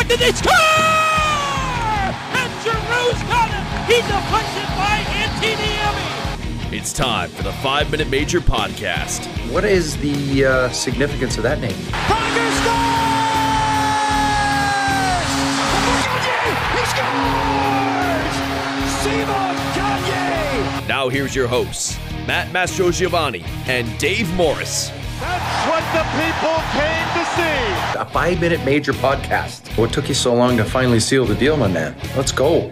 deflected, they score! And Giroux's got it! He deflects it by Antiniemi! It's time for the 5-Minute Major podcast. What is the significance of that name? Tiger scores! He scores! Simon Gagne! Now here's your hosts, Matt Mastrogiovanni and Dave Morris. That's what the people came to see. A 5-Minute Major podcast. What took you so long to finally seal the deal, my man? Let's go.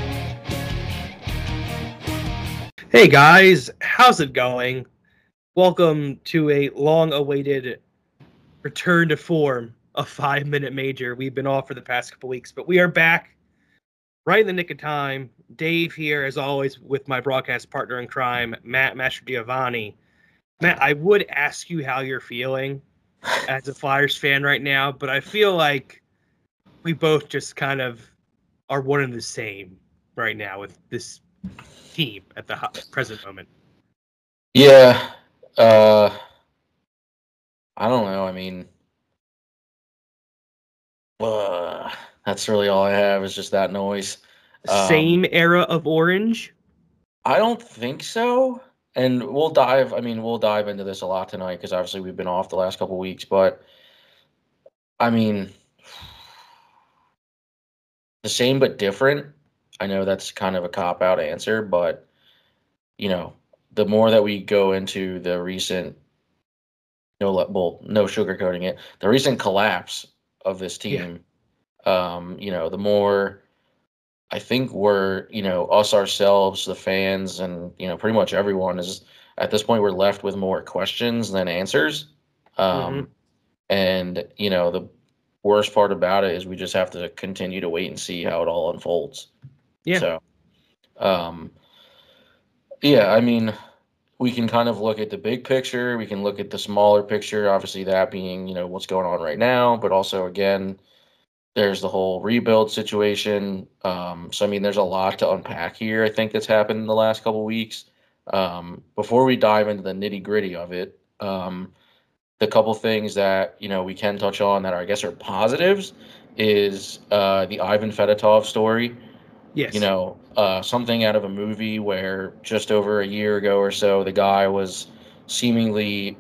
Hey guys, how's it going? Welcome to a long-awaited return to form of 5-Minute Major. We've been off for the past couple weeks, but we are back right in the nick of time. Dave here, as always, with my broadcast partner in crime, Matt Mastrogiovanni. Matt, I would ask you how you're feeling as a Flyers fan right now, but I feel like we both just kind of are one and the same right now with this team at the present moment. Yeah. I don't know. I mean, that's really all I have is just that noise. Same era of orange? I don't think so. And we'll dive into this a lot tonight because obviously we've been off the last couple weeks. But, I mean, the same but different. I know that's kind of a cop-out answer, but, you know, the more that we go into the recent, no sugarcoating it, the recent collapse of this team, the more I think we're, us ourselves, the fans, and, pretty much everyone is, at this point, we're left with more questions than answers. And, the worst part about it is we just have to continue to wait and see how it all unfolds. Yeah. So, I mean, we can kind of look at the big picture. We can look at the smaller picture, obviously that being, what's going on right now, but also, again, there's the whole rebuild situation. So, I mean, there's a lot to unpack here, I think, that's happened in the last couple of weeks. Before we dive into the nitty-gritty of it, the couple things that, we can touch on that I guess are positives is the Ivan Fedotov story. Yes. Something out of a movie where just over a year ago or so, the guy was seemingly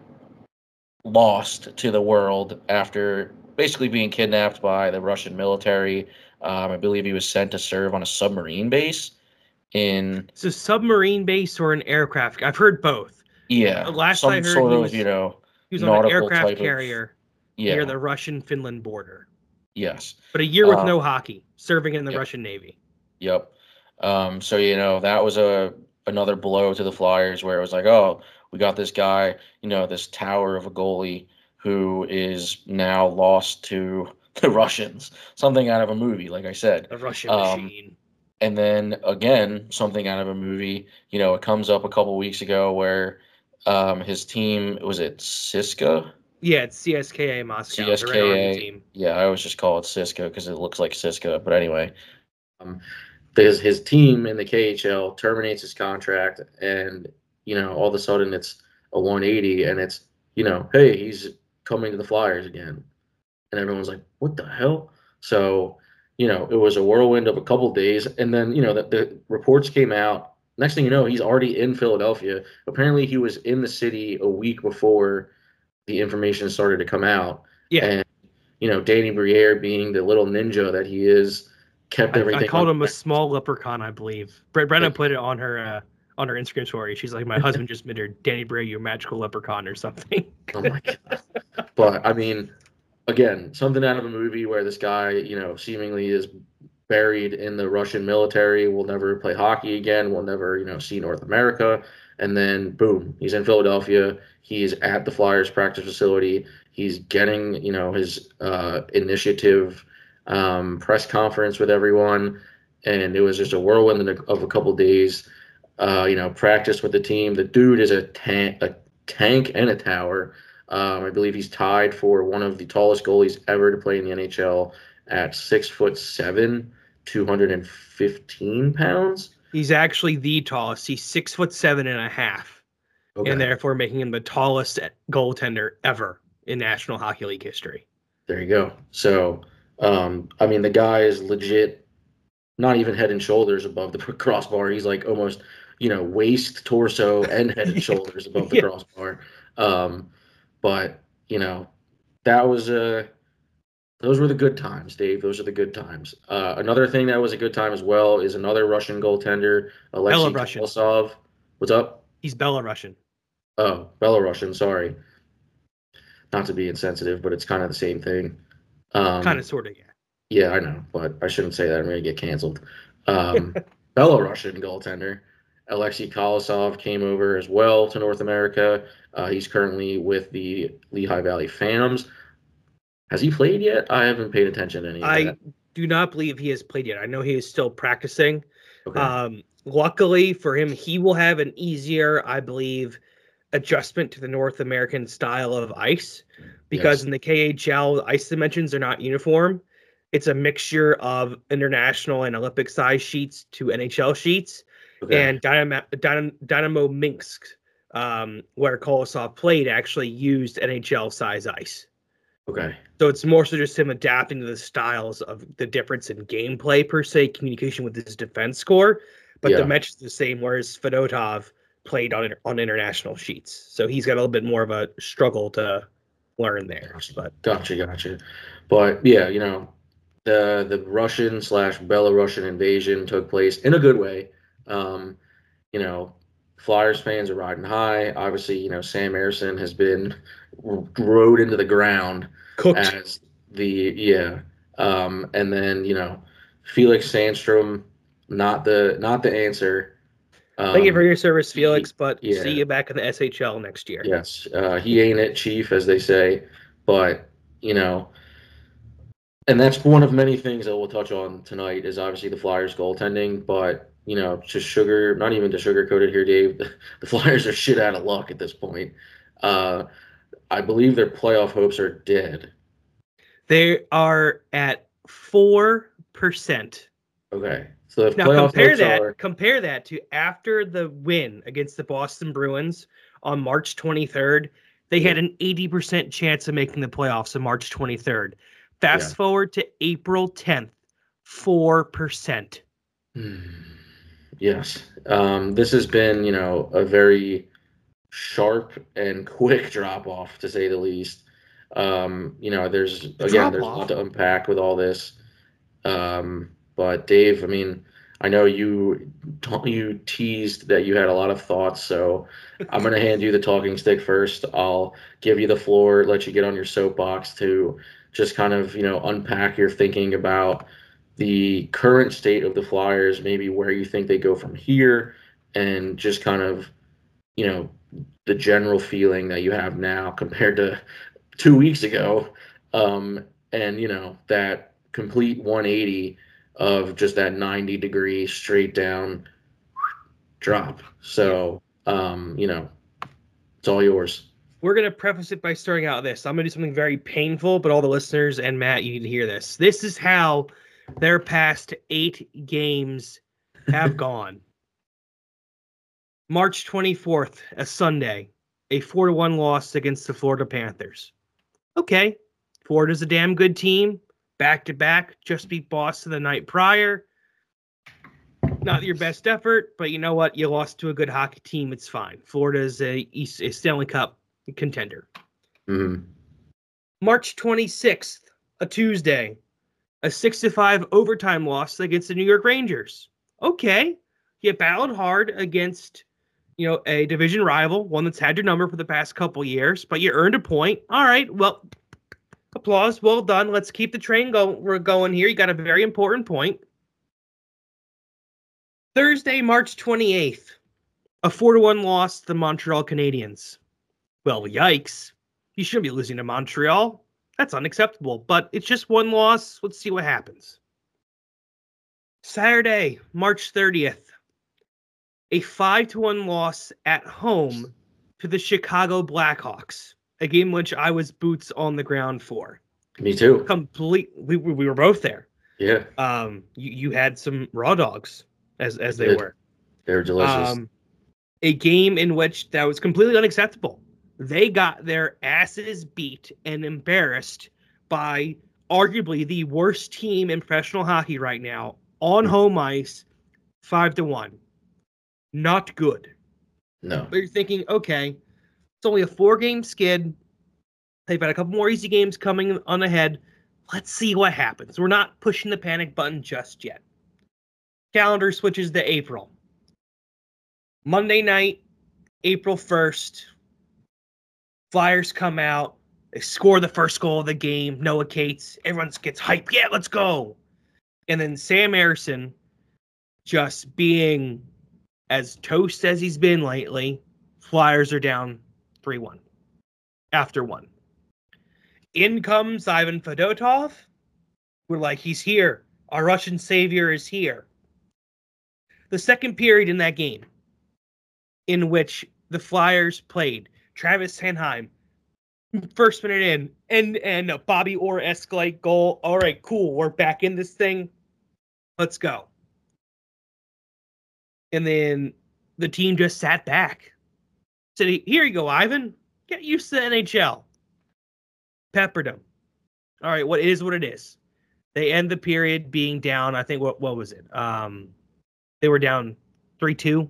lost to the world after basically being kidnapped by the Russian military. I believe he was sent to serve on a submarine base It's a submarine base or an aircraft. I've heard both. Yeah. Last I heard, he was on an aircraft carrier near the Russian-Finland border. Yes. But a year with no hockey, serving in the Russian Navy. Yep. So, that was another blow to the Flyers where it was like, oh, we got this guy, this tower of a goalie who is now lost to the Russians. Something out of a movie, like I said. A Russian machine. And then, again, something out of a movie, it comes up a couple weeks ago where his team, was it CSKA? Yeah, it's CSKA Moscow. CSKA. Team. Yeah, I always just call it CSKA because it looks like CSKA. But anyway, his team in the KHL terminates his contract, and, all of a sudden it's a 180, and it's, hey, he's coming to the Flyers again. And everyone's like, what the hell? So, it was a whirlwind of a couple days. And then, the reports came out. Next thing you know, he's already in Philadelphia. Apparently he was in the city a week before the information started to come out. Yeah. And, Danny Briere, being the little ninja that he is, kept everything. I called him a small leprechaun, I believe. Brenna put it on her Instagram story. She's like, my husband just made her Danny Briere, you magical leprechaun or something. Oh my God. But I mean, again, something out of a movie where this guy, seemingly is buried in the Russian military, will never play hockey again, will never, see North America. And then boom, he's in Philadelphia. He's at the Flyers practice facility. He's getting, his initiative press conference with everyone. And it was just a whirlwind of a couple of days. Practice with the team. The dude is a tank and a tower. I believe he's tied for one of the tallest goalies ever to play in the NHL at 6'7", 215 pounds. He's actually the tallest. He's 6'7.5", and therefore making him the tallest goaltender ever in National Hockey League history. There you go. So, I mean, the guy is legit, not even head and shoulders above the crossbar. He's like almost, waist, torso, and head and shoulders above the crossbar. But that was those were the good times, Dave. Those are the good times. Another thing that was a good time as well is another Russian goaltender, Alexei Kolosov. What's up? He's Belarusian. Oh, Belarusian. Sorry. Not to be insensitive, but it's kind of the same thing. Kind of, sort of, yeah. Yeah, I know, but I shouldn't say that. I'm going to get canceled. Belarusian goaltender, Alexei Kolosov, came over as well to North America. He's currently with the Lehigh Valley Phantoms. Has he played yet? I haven't paid attention to any of that. I do not believe he has played yet. I know he is still practicing. Okay. Luckily for him, he will have an easier, I believe, adjustment to the North American style of ice, because in the KHL, ice dimensions are not uniform. It's a mixture of international and Olympic size sheets to NHL sheets. Okay. And Dynamo Minsk, where Kolosov played, actually used NHL size ice. Okay. So it's more so just him adapting to the styles of the difference in gameplay, per se, communication with his defense score. But the match is the same, whereas Fedotov played on international sheets. So he's got a little bit more of a struggle to learn there. But Gotcha. But yeah, the Russian / Belarusian invasion took place in a good way. Flyers fans are riding high. Obviously, Sam Ersson has been rode into the ground. Cooked. As and then, Felix Sandstrom, not the answer. Thank you for your service, Felix, but see you back in the SHL next year. Yes, he ain't it, Chief, as they say. But, and that's one of many things that we'll touch on tonight is obviously the Flyers goaltending. But, not even to sugarcoat it here, Dave, the Flyers are shit out of luck at this point. I believe their playoff hopes are dead. They are at 4%. Okay. So now compare that to after the win against the Boston Bruins on March 23rd. They had an 80% chance of making the playoffs on March 23rd. Fast forward to April 10th, 4%. Yes. This has been, a very sharp and quick drop off, to say the least. There's a lot to unpack with all this. But Dave, I mean, I know you teased that you had a lot of thoughts, so I'm going to hand you the talking stick first. I'll give you the floor, let you get on your soapbox to just kind of, unpack your thinking about the current state of the Flyers, maybe where you think they go from here, and just kind of, the general feeling that you have now compared to 2 weeks ago. And, that complete 180 of just that 90-degree straight down drop. So, it's all yours. We're going to preface it by starting out with this. I'm going to do something very painful, but all the listeners and Matt, you need to hear this. This is how their past 8 games have gone. March 24th, a Sunday, a 4-1 loss against the Florida Panthers. Okay, Florida's a damn good team. Back-to-back, just beat Boston the night prior. Not your best effort, but you know what? You lost to a good hockey team. It's fine. Florida's a Stanley Cup contender. Mm-hmm. March 26th, a Tuesday, a 6-5 overtime loss against the New York Rangers. Okay, you battled hard against, a division rival, one that's had your number for the past couple years, but you earned a point. All right, well, applause, well done. Let's keep the train going here. You got a very important point. Thursday, March 28th, a 4-1 loss to the Montreal Canadiens. Well, yikes. You shouldn't be losing to Montreal. That's unacceptable, but it's just one loss. Let's see what happens. Saturday, March 30th, a 5-1 loss at home to the Chicago Blackhawks, a game which I was boots on the ground for. Me too. We were both there. Yeah. You had some raw dogs as they were. They were delicious. A game in which that was completely unacceptable. They got their asses beat and embarrassed by arguably the worst team in professional hockey right now on home ice, 5-1. Not good. No. But you're thinking, okay, it's only a 4-game skid. They've got a couple more easy games coming on ahead. Let's see what happens. We're not pushing the panic button just yet. Calendar switches to April. Monday night, April 1st. Flyers come out. They score the first goal of the game. Noah Cates. Everyone gets hyped. Yeah, let's go. And then Sam Ersson, just being as toast as he's been lately, Flyers are down 3-1 after one. In comes Ivan Fedotov. We're like, he's here. Our Russian savior is here. The second period in that game, in which the Flyers played, Travis Sanheim, first minute in, and a Bobby Orr escalate goal. All right, cool. We're back in this thing. Let's go. And then the team just sat back. Said, here you go, Ivan. Get used to the NHL. Peppered him. All right, what is what it is. They end the period being down, I think, what was it? They were down 3-2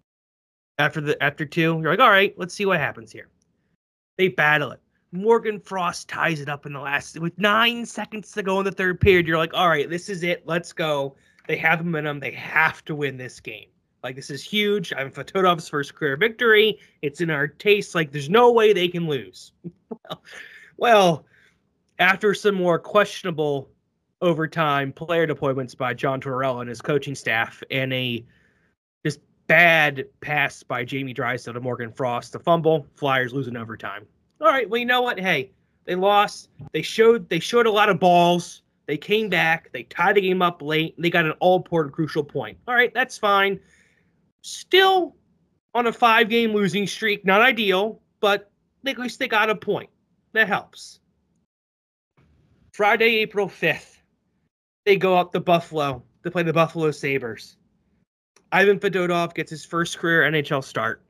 after two. You're like, all right, let's see what happens here. They battle it. Morgan Frost ties it up in the last, with 9 seconds to go in the third period. You're like, all right, this is it. Let's go. They have momentum. They have to win this game. Like, this is huge. Ivan Fedottov's first career victory. It's in our taste. Like, there's no way they can lose. Well, after some more questionable overtime player deployments by John Tortorella and his coaching staff, and a just bad pass by Jamie Drysdale to Morgan Frost to fumble, Flyers lose in overtime. All right, well, you know what? Hey, they lost. They showed a lot of balls. They came back. They tied the game up late. They got an all-important crucial point. All right, that's fine. Still on a 5-game losing streak. Not ideal, but at least they got a point. That helps. Friday, April 5th, they go up to Buffalo to play the Buffalo Sabres. Ivan Fedotov gets his first career NHL start.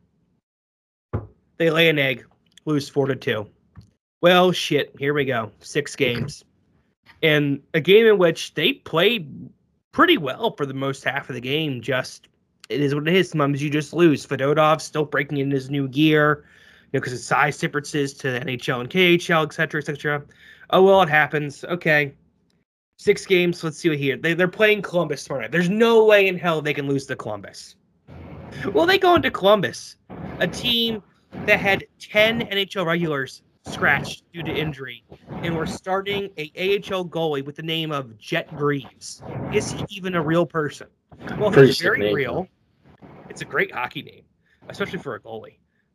They lay an egg, lose 4-2. Well, shit, here we go. 6 games. And a game in which they played pretty well for the most half of the game. Just, it is what it is. Sometimes you just lose. Fedotov still breaking in his new gear, because of size differences to the NHL and KHL, et cetera, et cetera. Oh, well, it happens. Okay. 6 games. Let's see what here. They're playing Columbus tomorrow night. There's no way in hell they can lose to Columbus. Well, they go into Columbus, a team that had 10 NHL regulars scratched due to injury, and we're starting a AHL goalie with the name of Jet Greaves. Is he even a real person? Well, he's very real. It's a great hockey name, especially for a goalie.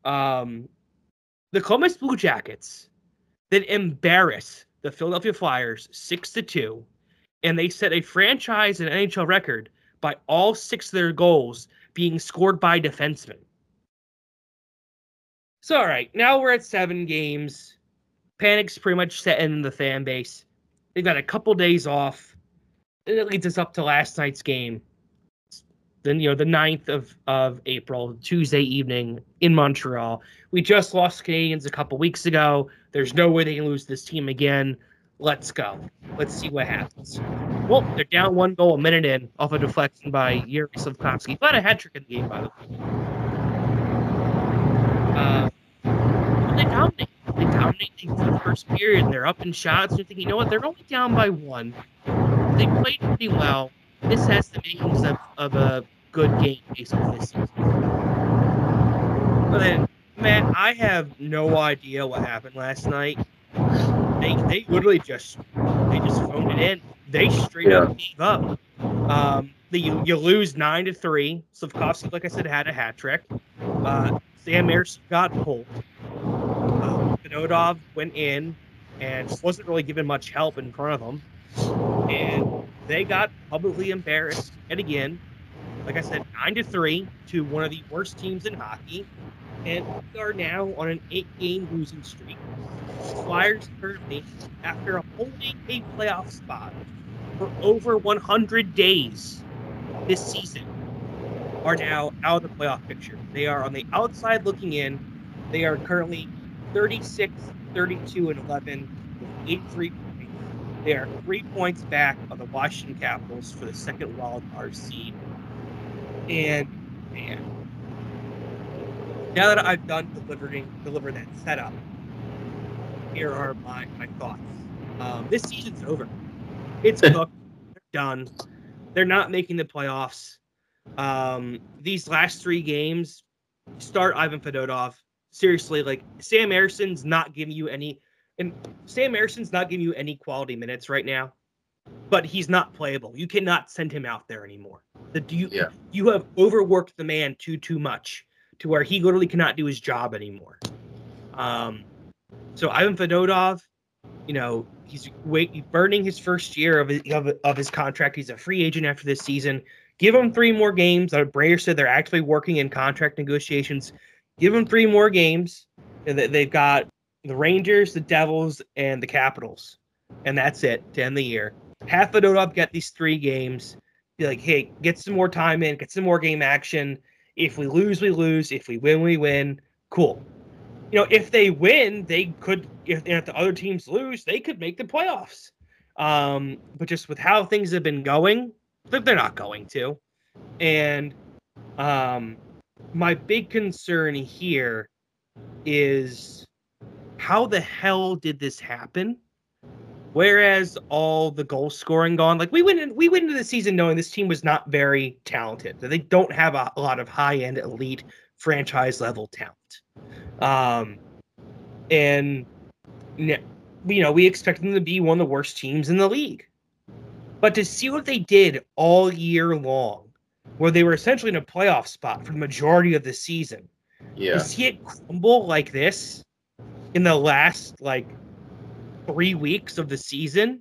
The Columbus Blue Jackets then embarrass the Philadelphia Flyers 6-2, and they set a franchise and NHL record by all 6 of their goals being scored by defensemen. So, all right, now we're at 7 games. Panic's pretty much set in the fan base. They've got a couple days off. And it leads us up to last night's game. Then, the 9th of April, Tuesday evening in Montreal. We just lost Canadians a couple weeks ago. There's no way they can lose this team again. Let's go. Let's see what happens. Well, they're down 1 goal a minute in off a deflection by Yuri Slafkovsky. But a hat trick in the game, by the way. They dominate. They dominate the first period. They're up in shots. You're thinking, you know what? They're only down by 1. They played pretty well. This has the makings of a good game based on this season. But then, man, I have no idea what happened last night. They literally just phoned it in. They straight up gave up. You lose 9-3. Slafkovsky, like I said, had a hat trick. Sam Ersson got pulled. Fedotov went in and wasn't really given much help in front of him. And they got publicly embarrassed. And again, like I said, 9-3 to one of the worst teams in hockey. And we are now on an 8-game losing streak. Flyers currently, after holding a playoff spot for over 100 days this season, are now out of the playoff picture. They are on the outside looking in. They are currently 36, 32, and 11 with 83 points. They are 3 points back of the Washington Capitals for the second wild card seed. And man, now that I've done deliver that setup, here are my thoughts. This season's over. It's cooked. They're done. They're not making the playoffs. These last 3 games, start Ivan Fedotov. Seriously, like Sam Erson's not giving you any quality minutes right now, but he's not playable. You cannot send him out there anymore. You have overworked the man too much to where he literally cannot do his job anymore. So Ivan Fedotov, he's burning his first year of his contract. He's a free agent after this season. Give him 3 more games. Brayer said they're actually working in contract negotiations. Give them 3 more games. They've got the Rangers, the Devils, and the Capitals. And that's it to end the year. Have Fedotov get these 3 games. Be like, hey, get some more time in, get some more game action. If we lose, we lose. If we win, we win. Cool. If they win, they could. If the other teams lose, they could make the playoffs. But just with how things have been going, they're not going to. And my big concern here is how the hell did this happen? Whereas all the goal scoring gone, like we went into the season knowing this team was not very talented. They don't have a lot of high end elite franchise level talent. And we expected them to be one of the worst teams in the league. But to see what they did all year long, where they were essentially in a playoff spot for the majority of the season, to see it crumble like this in the last 3 weeks of the season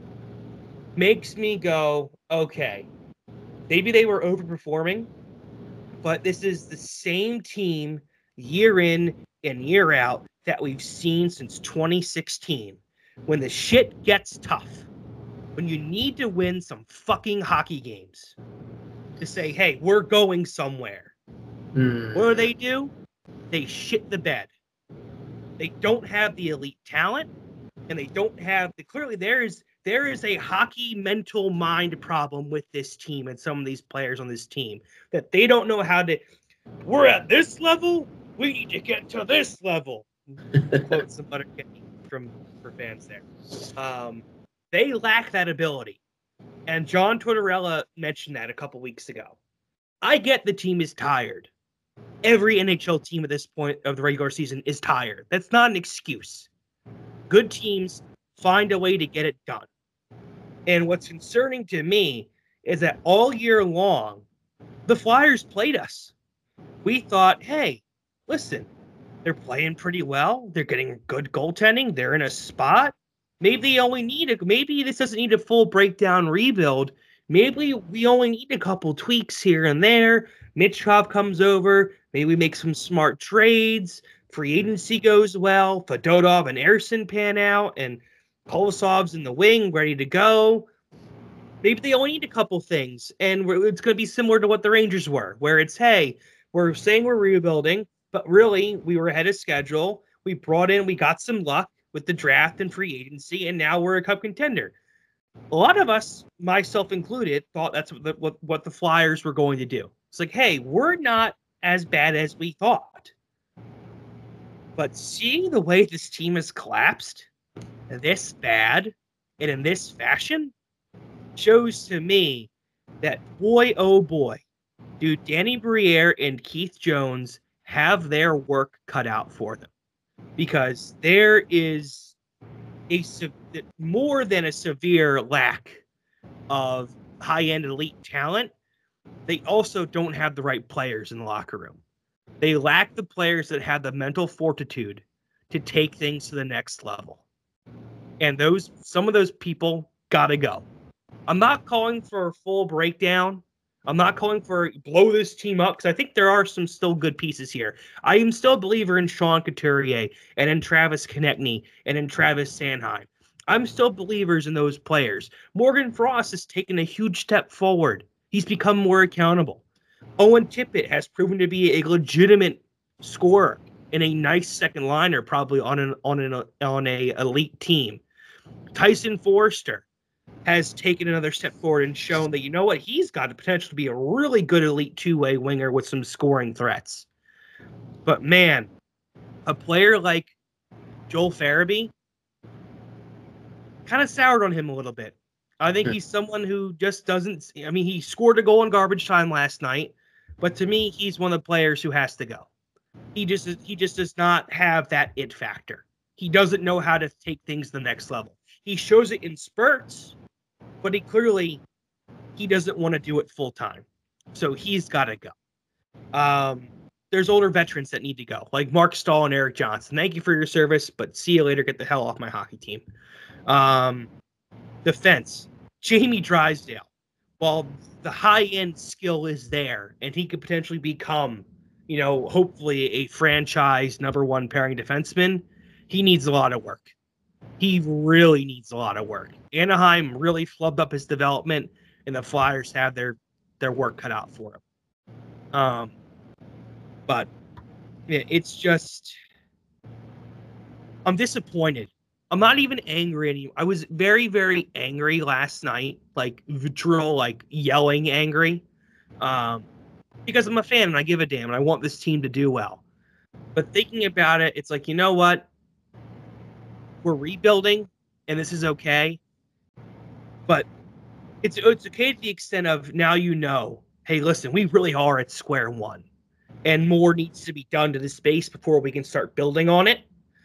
makes me go, okay, maybe they were overperforming, but this is the same team year in and year out that we've seen since 2016. When the shit gets tough, when you need to win some fucking hockey games to say, hey, we're going somewhere. What do? They shit the bed. They don't have the elite talent, and they don't have clearly there is a hockey mental mind problem with this team and some of these players on this team that they don't know how to. We're at this level. We need to get to this level. Quote some other for fans there. They lack that ability. And John Tortorella mentioned that a couple weeks ago. I get the team is tired. Every NHL team at this point of the regular season is tired. That's not an excuse. Good teams find a way to get it done. And what's concerning to me is that all year long, the Flyers played us. We thought, hey, listen, they're playing pretty well. They're getting good goaltending. They're in a spot. Maybe this doesn't need a full breakdown rebuild. Maybe we only need a couple tweaks here and there. Mitchkov comes over. Maybe we make some smart trades. Free agency goes well. Fedotov and Erson pan out. And Kolosov's in the wing, ready to go. Maybe they only need a couple things. And it's going to be similar to what the Rangers were, where it's, hey, we're saying we're rebuilding, but really we were ahead of schedule. We got some luck with the draft and free agency, and now we're a cup contender. A lot of us, myself included, thought that's what the Flyers were going to do. It's like, hey, we're not as bad as we thought. But seeing the way this team has collapsed this bad and in this fashion shows to me that, boy, oh boy, do Danny Briere and Keith Jones have their work cut out for them. Because there is more than a severe lack of high-end elite talent. They also don't have the right players in the locker room. They lack the players that have the mental fortitude to take things to the next level. And some of those people gotta go. I'm not calling for a full breakdown. I'm not calling for blow this team up because I think there are some still good pieces here. I am still a believer in Sean Couturier and in Travis Konechny and in Travis Sanheim. I'm still believers in those players. Morgan Frost has taken a huge step forward. He's become more accountable. Owen Tippett has proven to be a legitimate scorer and a nice second liner, probably on a elite team. Tyson Forrester has taken another step forward and shown that, you know what, he's got the potential to be a really good elite two-way winger with some scoring threats. But man, a player like Joel Farabee kind of soured on him a little bit. I think he's someone who just doesn't. I mean, he scored a goal in garbage time last night, but to me, he's one of the players who has to go. He just does not have that it factor. He doesn't know how to take things to the next level. He shows it in spurts, but he doesn't want to do it full time. So he's got to go. There's older veterans that need to go, like Mark Stahl and Eric Johnson. Thank you for your service, but see you later. Get the hell off my hockey team. Defense, Jamie Drysdale. While the high-end skill is there, and he could potentially become, hopefully a franchise number one pairing defenseman, he needs a lot of work. He really needs a lot of work. Anaheim really flubbed up his development, and the Flyers have their work cut out for him. But it's just, I'm disappointed. I'm not even angry anymore. I was very, very angry last night, like vitriol, like yelling angry, because I'm a fan and I give a damn and I want this team to do well. But thinking about it, it's like, you know what? We're rebuilding and this is okay. But it's okay to the extent of now hey, listen, we really are at square one. And more needs to be done to the space before we can start building on it.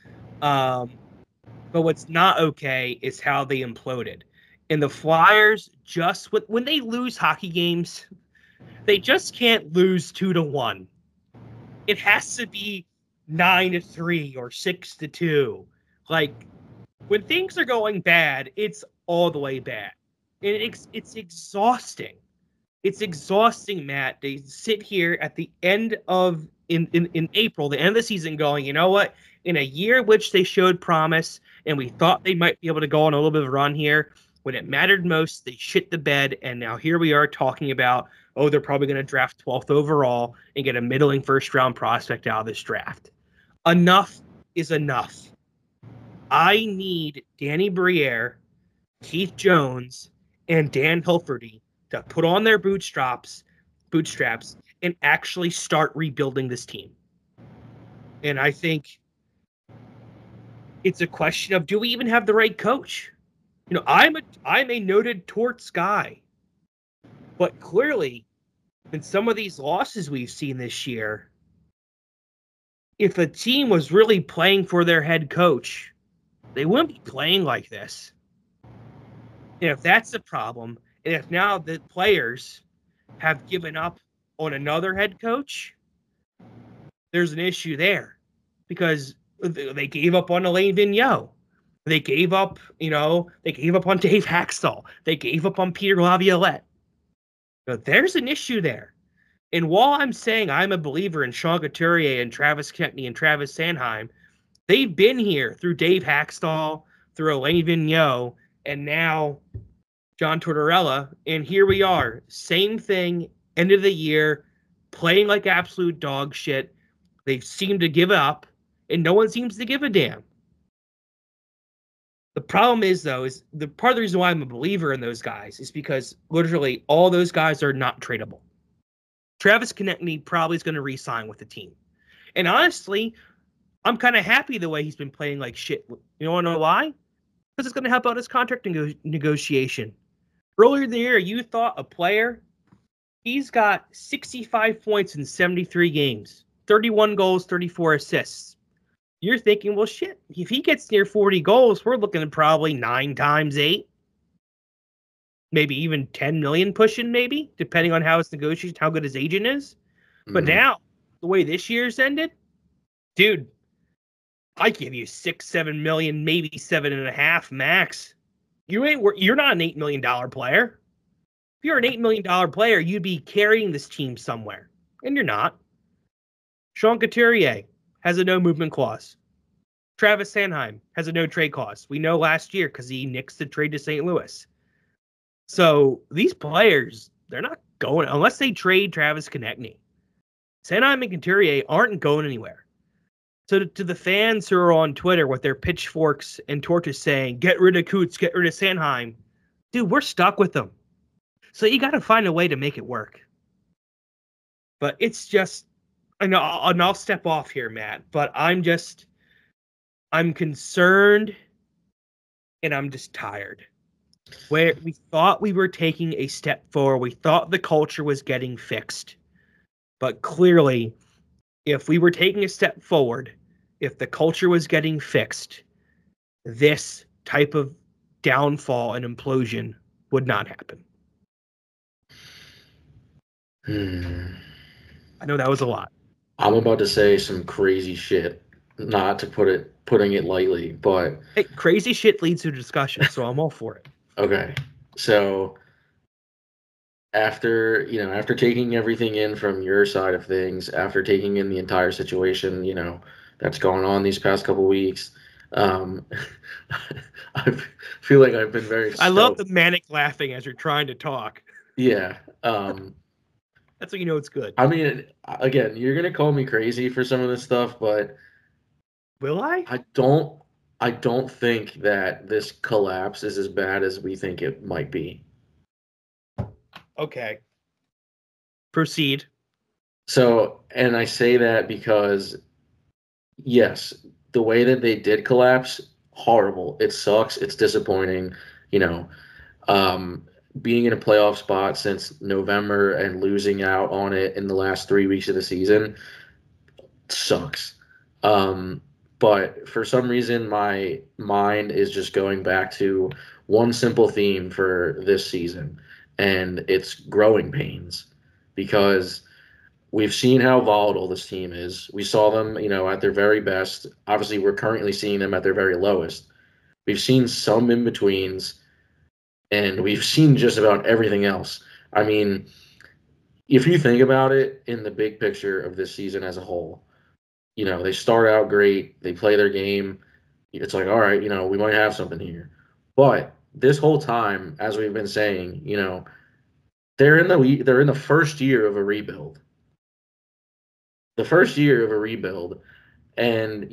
But what's not okay is how they imploded. And the Flyers, just when they lose hockey games, they just can't lose 2-1. It has to be 9-3 or 6-2. Like, when things are going bad, it's all the way bad. And it's exhausting. It's exhausting, Matt. They sit here at the end of in April, the end of the season, going, you know what? In a year which they showed promise, and we thought they might be able to go on a little bit of a run here, when it mattered most, they shit the bed, and now here we are talking about, they're probably going to draft 12th overall and get a middling first-round prospect out of this draft. Enough is enough. I need Danny Briere, Keith Jones, and Dan Hilferty to put on their bootstraps, and actually start rebuilding this team. And I think it's a question of, do we even have the right coach? I'm a noted Torts guy, but clearly in some of these losses we've seen this year, if a team was really playing for their head coach, they wouldn't be playing like this. And if that's the problem, and if now the players have given up on another head coach, there's an issue there, because they gave up on Alain Vigneault. They gave up, they gave up on Dave Haxtell. They gave up on Peter Laviolette. There's an issue there. And while I'm saying I'm a believer in Sean Couturier and Travis Konecny and Travis Sanheim, they've been here through Dave Haxtell, through Alain Vigneault, and now John Tortorella. And here we are. Same thing, end of the year, playing like absolute dog shit. They seem to give up, and no one seems to give a damn. The problem is, though, is the part of the reason why I'm a believer in those guys is because literally all those guys are not tradable. Travis Konecny probably is going to re-sign with the team. And honestly, I'm kind of happy the way he's been playing like shit. You want to know why? Because it's going to help out his contract negotiation. Earlier in the year, you thought a player, he's got 65 points in 73 games, 31 goals, 34 assists. You're thinking, well, shit, if he gets near 40 goals, we're looking at probably 9 times 8. Maybe even 10 million pushing, maybe, depending on how it's negotiated, how good his agent is. Mm-hmm. But now, the way this year's ended, dude, I give you 6-7 million, maybe 7.5 max. You're not an $8 million player. If you're an $8 million player, you'd be carrying this team somewhere. And you're not. Sean Couturier has a no movement clause. Travis Sanheim has a no trade clause. We know last year because he nixed the trade to St. Louis. So these players, they're not going unless they trade Travis Konecny. Sanheim and Couturier aren't going anywhere. So to the fans who are on Twitter with their pitchforks and torches saying, get rid of Coots, get rid of Sanheim, dude, we're stuck with them. So you got to find a way to make it work. But it's just, and I'll step off here, Matt, but I'm concerned and I'm just tired. Where we thought we were taking a step forward, we thought the culture was getting fixed. But clearly, if we were taking a step forward, if the culture was getting fixed, this type of downfall and implosion would not happen. I know that was a lot. I'm about to say some crazy shit, not to putting it lightly, but hey, crazy shit leads to discussion, so I'm all for it. Okay. So after taking everything in from your side of things, after taking in the entire situation, that's gone on these past couple weeks, I feel like I've been very stoked. I love the manic laughing as you're trying to talk. Yeah. That's when you know it's good. I mean, again, you're going to call me crazy for some of this stuff, but will I? I don't think that this collapse is as bad as we think it might be. Okay. Proceed. So, and I say that because, yes, the way that they did collapse, horrible. It sucks. It's disappointing. Being in a playoff spot since November and losing out on it in the last 3 weeks of the season sucks. But for some reason, my mind is just going back to one simple theme for this season, and it's growing pains, because we've seen how volatile this team is. We saw them, at their very best. Obviously, we're currently seeing them at their very lowest. We've seen some in-betweens, and we've seen just about everything else. I mean, if you think about it in the big picture of this season as a whole, they start out great. They play their game. It's like, all right, we might have something here. But this whole time, as we've been saying, they're in the first year of a rebuild. The first year of a rebuild. And,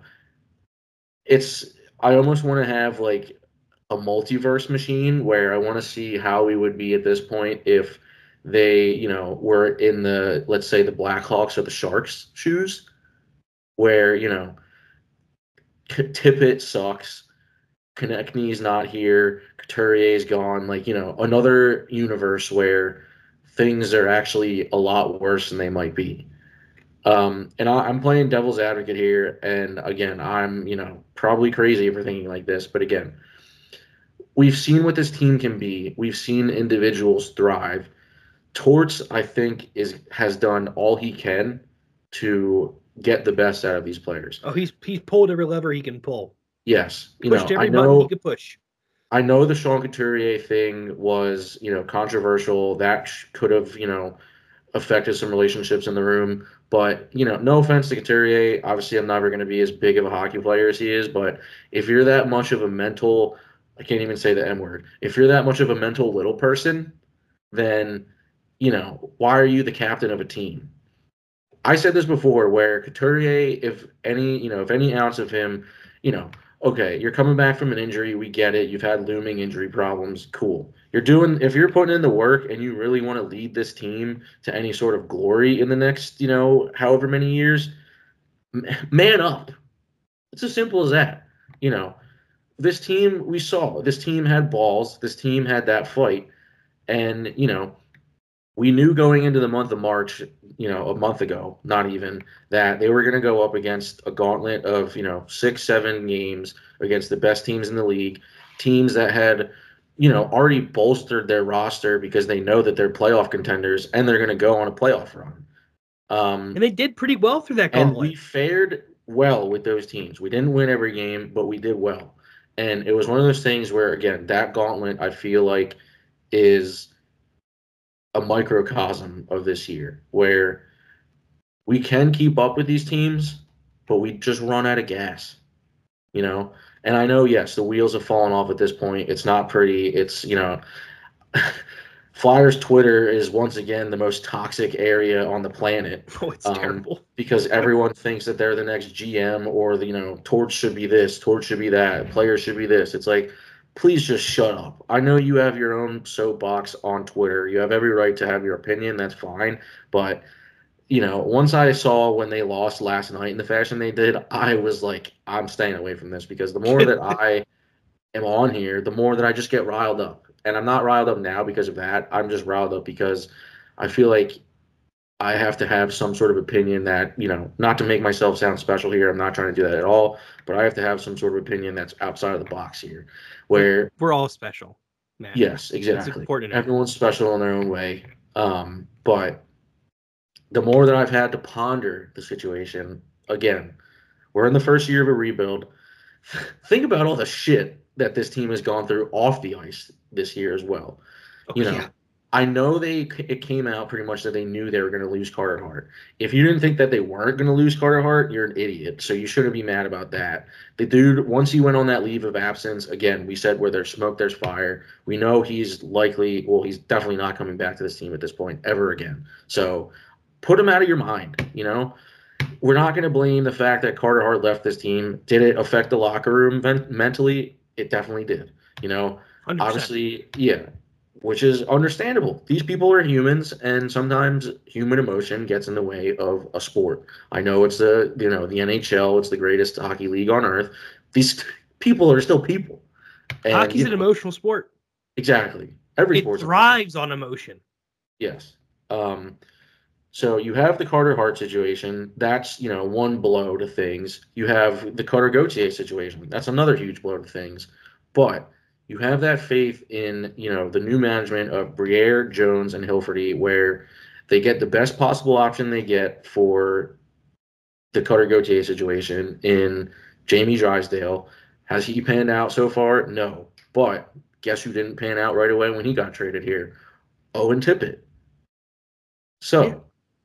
I almost want to have like a multiverse machine where I want to see how we would be at this point if they, were in the, let's say, the Blackhawks or the Sharks' shoes, where, Tippett sucks, Konechny's not here, Couturier's gone, another universe where things are actually a lot worse than they might be. And I'm playing devil's advocate here, and again, I'm, probably crazy for thinking like this, but again, we've seen what this team can be. We've seen individuals thrive. Torts, I think, has done all he can to get the best out of these players. Oh, he's pulled every lever he can pull. Yes, pushed every button he could push. I know the Sean Couturier thing was, controversial. That could have, affected some relationships in the room. But, no offense to Couturier. Obviously, I'm never going to be as big of a hockey player as he is. But if you're that much of a mental, I can't even say the M word. If you're that much of a mental little person, then, why are you the captain of a team? I said this before, where Couturier, if any ounce of him, okay, you're coming back from an injury, we get it. You've had looming injury problems, cool. If you're putting in the work and you really want to lead this team to any sort of glory in the next, however many years, man up. It's as simple as that. This team, we saw, this team had balls, this team had that fight, and, we knew going into the month of March, a month ago, not even, that they were going to go up against a gauntlet of, 6-7 games against the best teams in the league, teams that had, already bolstered their roster because they know that they're playoff contenders and they're going to go on a playoff run. And they did pretty well through that gauntlet. And we fared well with those teams. We didn't win every game, but we did well. And it was one of those things where, again, that gauntlet, I feel like, is a microcosm of this year, where we can keep up with these teams, but we just run out of gas, And I know, yes, the wheels have fallen off at this point. It's not pretty. It's, Flyers Twitter is once again the most toxic area on the planet. Oh, it's terrible. Because everyone thinks that they're the next GM or Torch should be this, Torch should be that, players should be this. It's like, please just shut up. I know you have your own soapbox on Twitter. You have every right to have your opinion. That's fine. But, once I saw when they lost last night in the fashion they did, I was like, I'm staying away from this because the more that I am on here, the more that I just get riled up. And I'm not riled up now because of that. I'm just riled up because I feel like I have to have some sort of opinion that, not to make myself sound special here. I'm not trying to do that at all. But I have to have some sort of opinion that's outside of the box here. Where we're all special, man. Yes, exactly. It's important. Everyone's special in their own way. But the more that I've had to ponder the situation, again, we're in the first year of a rebuild. Think about all the shit that this team has gone through off the ice this year as well. Yeah. I know it came out pretty much that they knew they were going to lose Carter Hart. If you didn't think that they weren't going to lose Carter Hart, you're an idiot. So you shouldn't be mad about that. The dude, once he went on that leave of absence, again, we said where there's smoke, there's fire. We know he's definitely not coming back to this team at this point ever again. So put him out of your mind, We're not going to blame the fact that Carter Hart left this team. Did it affect the locker room mentally? It definitely did. 100%. Obviously, yeah. Which is understandable. These people are humans, and sometimes human emotion gets in the way of a sport. I know it's the NHL, it's the greatest hockey league on earth. These people are still people. And, hockey's an emotional sport. Exactly. Every sport thrives on emotion. Yes. So you have the Carter Hart situation. That's, one blow to things. You have the Carter Gauthier situation. That's another huge blow to things. But you have that faith in, the new management of Briere, Jones, and Hilferty, where they get the best possible option they get for the Carter Gauthier situation in Jamie Drysdale. Has he panned out so far? No. But guess who didn't pan out right away when he got traded here? Owen Tippett. So,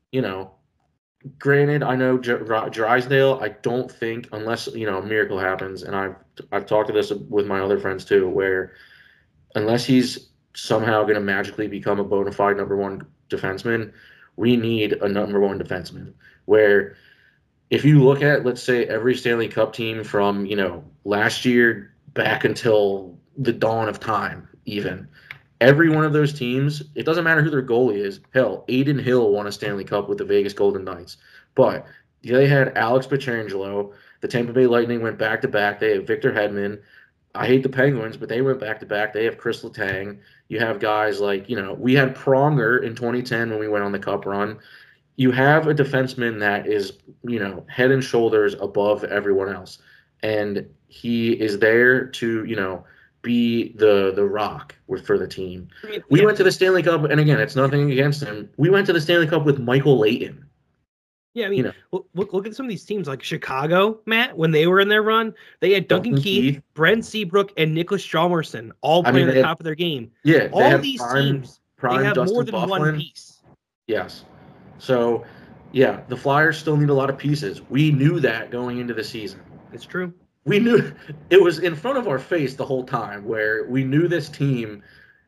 granted, I know Drysdale, I don't think, unless, a miracle happens, and I've talked to this with my other friends too, where unless he's somehow going to magically become a bona fide number one defenseman, we need a number one defenseman. Where if you look at, let's say, every Stanley Cup team from, last year back until the dawn of time, even, every one of those teams, it doesn't matter who their goalie is. Hell, Aiden Hill won a Stanley Cup with the Vegas Golden Knights. But they had Alex Pietrangelo. The Tampa Bay Lightning went back-to-back. They have Victor Hedman. I hate the Penguins, but they went back-to-back. They have Chris Letang. You have guys like, we had Pronger in 2010 when we went on the Cup run. You have a defenseman that is, head and shoulders above everyone else. And he is there to, be the rock for the team. We went to the Stanley Cup, and again, it's nothing against him. We went to the Stanley Cup with Michael Leighton. Yeah, I mean, look at some of these teams like Chicago, Matt, when they were in their run, they had Duncan Keith, Brent Seabrook, and Nicholas Chalmerson all playing at the top of their game. Yeah, all these teams, they have Dustin more than Byfuglien. one piece. Yes. So, yeah, the Flyers still need a lot of pieces. We knew that going into the season. It's true. We knew it was in front of our face the whole time, where we knew this team,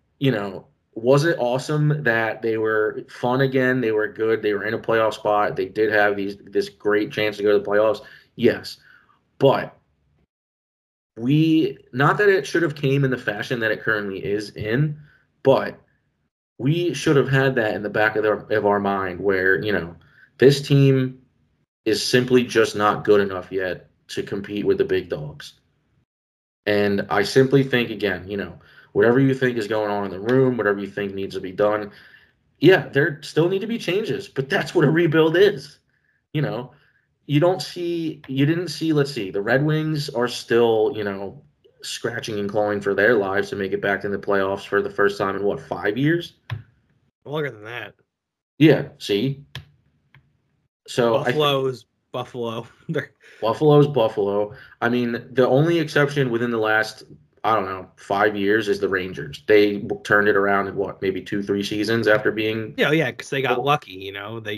was it awesome that they were fun again? They were good. They were in a playoff spot. They did have this great chance to go to the playoffs. Yes. But not that it should have came in the fashion that it currently is in, but we should have had that in the back of our mind where, this team is simply just not good enough yet to compete with the big dogs. And I simply think, again, whatever you think is going on in the room, whatever you think needs to be done, yeah, there still need to be changes, but that's what a rebuild is. You didn't see, let's see, the Red Wings are still, scratching and clawing for their lives to make it back in the playoffs for the first time in 5 years? Longer than that. Yeah, see? So Buffalo's Buffalo. Buffalo's Buffalo. I mean, the only exception within the last, 5 years is the Rangers. They turned it around in maybe 2-3 seasons after being. Yeah, because they got lucky.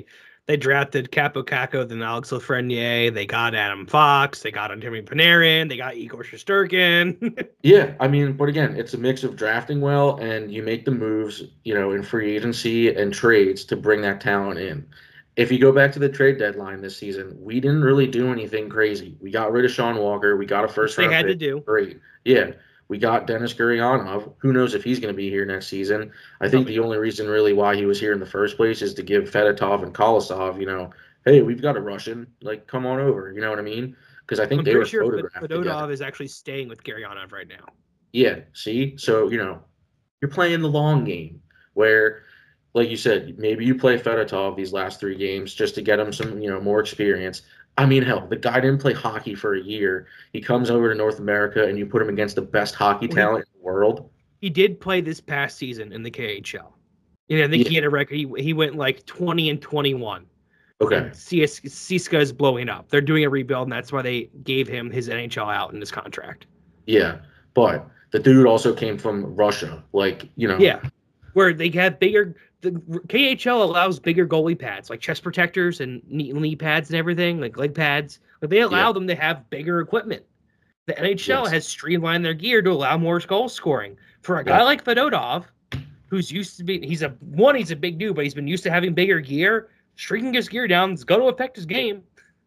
They drafted Capo Caco, then Alex Lafreniere. They got Adam Fox. They got Artemi Panarin. They got Igor Shesterkin. Yeah, I mean, but again, it's a mix of drafting well and you make the moves, in free agency and trades to bring that talent in. If you go back to the trade deadline this season, we didn't really do anything crazy. We got rid of Sean Walker. We got a first round They had pick. to do. Great. Yeah. We got Dennis Gurianov. Who knows if he's going to be here next season? I think the only reason really why he was here in the first place is to give Fedotov and Kolosov, hey, we've got a Russian. Like, come on over. You know what I mean? Because I think I'm they were pretty sure photographed Fedotov together. is actually staying with Gurianov right now. Yeah. See? So, you're playing the long game where, like you said, maybe you play Fedotov these last 3 games just to get him some, more experience. I mean, hell, the guy didn't play hockey for a year. He comes over to North America, and you put him against the best hockey talent in the world. He did play this past season in the KHL. I think he had a record. He went like 20-21. Okay. CSKA is blowing up. They're doing a rebuild, and that's why they gave him his NHL out in his contract. Yeah, but the dude also came from Russia. Yeah, where they have bigger. The KHL allows bigger goalie pads, like chest protectors and knee pads and everything, like leg pads. Like they allow them to have bigger equipment. The NHL has streamlined their gear to allow more goal scoring. For a guy like Fedotov, who's used to be, he's a big dude, but he's been used to having bigger gear. Shrinking his gear down is going to affect his game.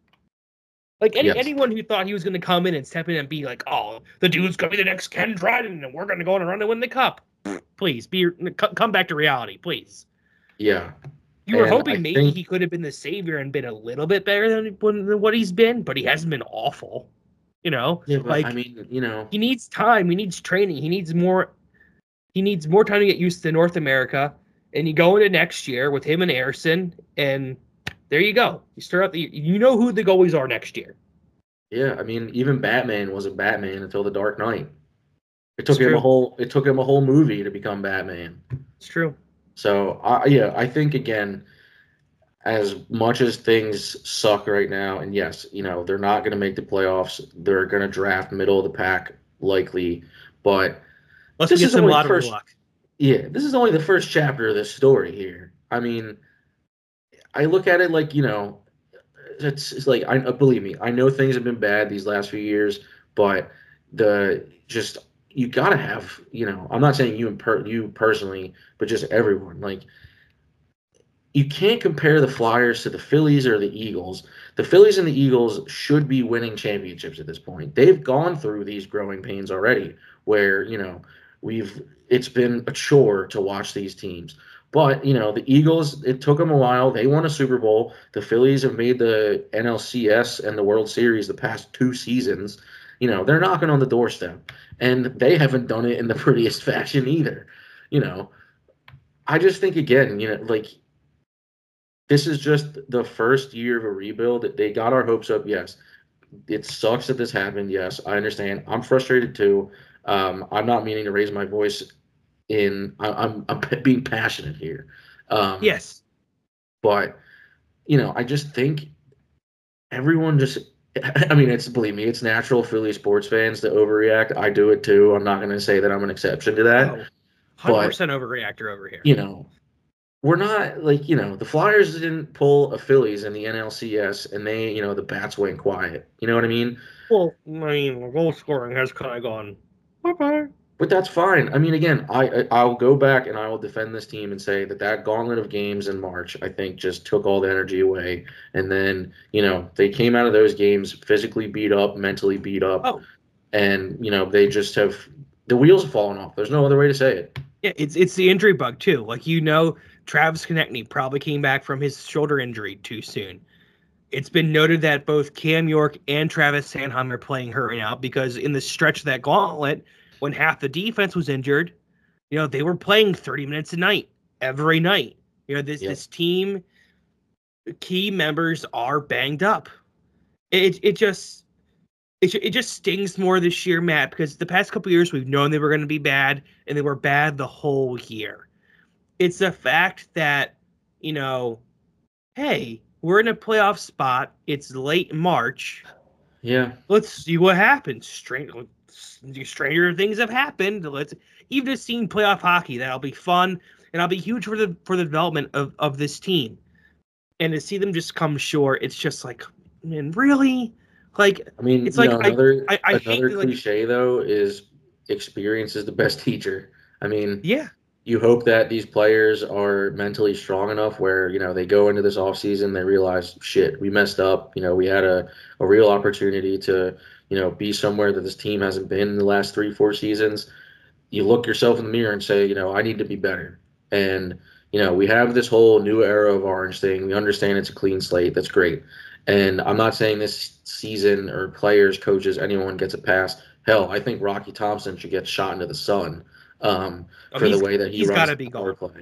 Like anyone who thought he was going to come in and step in and be like, oh, the dude's going to be the next Ken Dryden, and we're going to go on a run to win the cup. Please come back to reality, please. Yeah. You were hoping maybe he could have been the savior and been a little bit better than what he's been, but he hasn't been awful. Yeah, but I mean, he needs time. He needs training. He needs more time to get used to North America. And you go into next year with him and Ersson, and there you go. You start out who the goalies are next year. Yeah, I mean, even Batman wasn't Batman until The Dark Knight. It took him a whole movie to become Batman. It's true. So I think again, as much as things suck right now, and yes, they're not going to make the playoffs. They're going to draft middle of the pack likely, but let's get some lottery luck. Yeah, this is only the first chapter of this story here. I mean, I look at it like it's like believe me, I know things have been bad these last few years, but you gotta have, I'm not saying you personally, but just everyone. Like, you can't compare the Flyers to the Phillies or the Eagles. The Phillies and the Eagles should be winning championships at this point. They've gone through these growing pains already, where it's been a chore to watch these teams. But the Eagles, it took them a while. They won a Super Bowl. The Phillies have made the NLCS and the World Series the past 2 seasons. They're knocking on the doorstep, and they haven't done it in the prettiest fashion either. I just think, again, this is just the first year of a rebuild. They got our hopes up, yes. It sucks that this happened, yes. I understand. I'm frustrated too. I'm not meaning to raise my voice I'm being passionate here. Yes. But, I just think everyone believe me, it's natural Philly sports fans to overreact. I do it too. I'm not going to say that I'm an exception to that. 100% overreactor over here. We're not the Flyers didn't pull a Phillies in the NLCS and they, the bats went quiet. You know what I mean? Well, goal scoring has kind of gone bye-bye. But that's fine. I mean, again, I'll go back and I will defend this team and say that gauntlet of games in March, I think, just took all the energy away. And then, they came out of those games physically beat up, mentally beat up. Oh. And, they just have – the wheels have fallen off. There's no other way to say it. Yeah, it's the injury bug, too. Travis Konechny probably came back from his shoulder injury too soon. It's been noted that both Cam York and Travis Sanheim are playing hurt right now because in the stretch of that gauntlet – when half the defense was injured, they were playing 30 minutes a night, every night. This team, key members are banged up. It just stings more this year, Matt, because the past couple of years we've known they were going to be bad, and they were bad the whole year. It's the fact that, hey, we're in a playoff spot. It's late March. Yeah. Let's see what happens. Stranger things have happened. Even just seeing playoff hockey, that'll be fun, and I'll be huge for the development of this team. And to see them just come short, it's just like, man, really? Like, I mean, it's like another I hate another like, cliche though is experience is the best teacher. I mean, yeah, you hope that these players are mentally strong enough where, they go into this offseason, they realize, shit, we messed up. We had a real opportunity to, be somewhere that this team hasn't been in the last 3-4 seasons. You look yourself in the mirror and say, I need to be better. And, we have this whole new era of Orange thing. We understand it's a clean slate. That's great. And I'm not saying this season or players, coaches, anyone gets a pass. Hell, I think Rocky Thompson should get shot into the sun for the way that he runs the power play.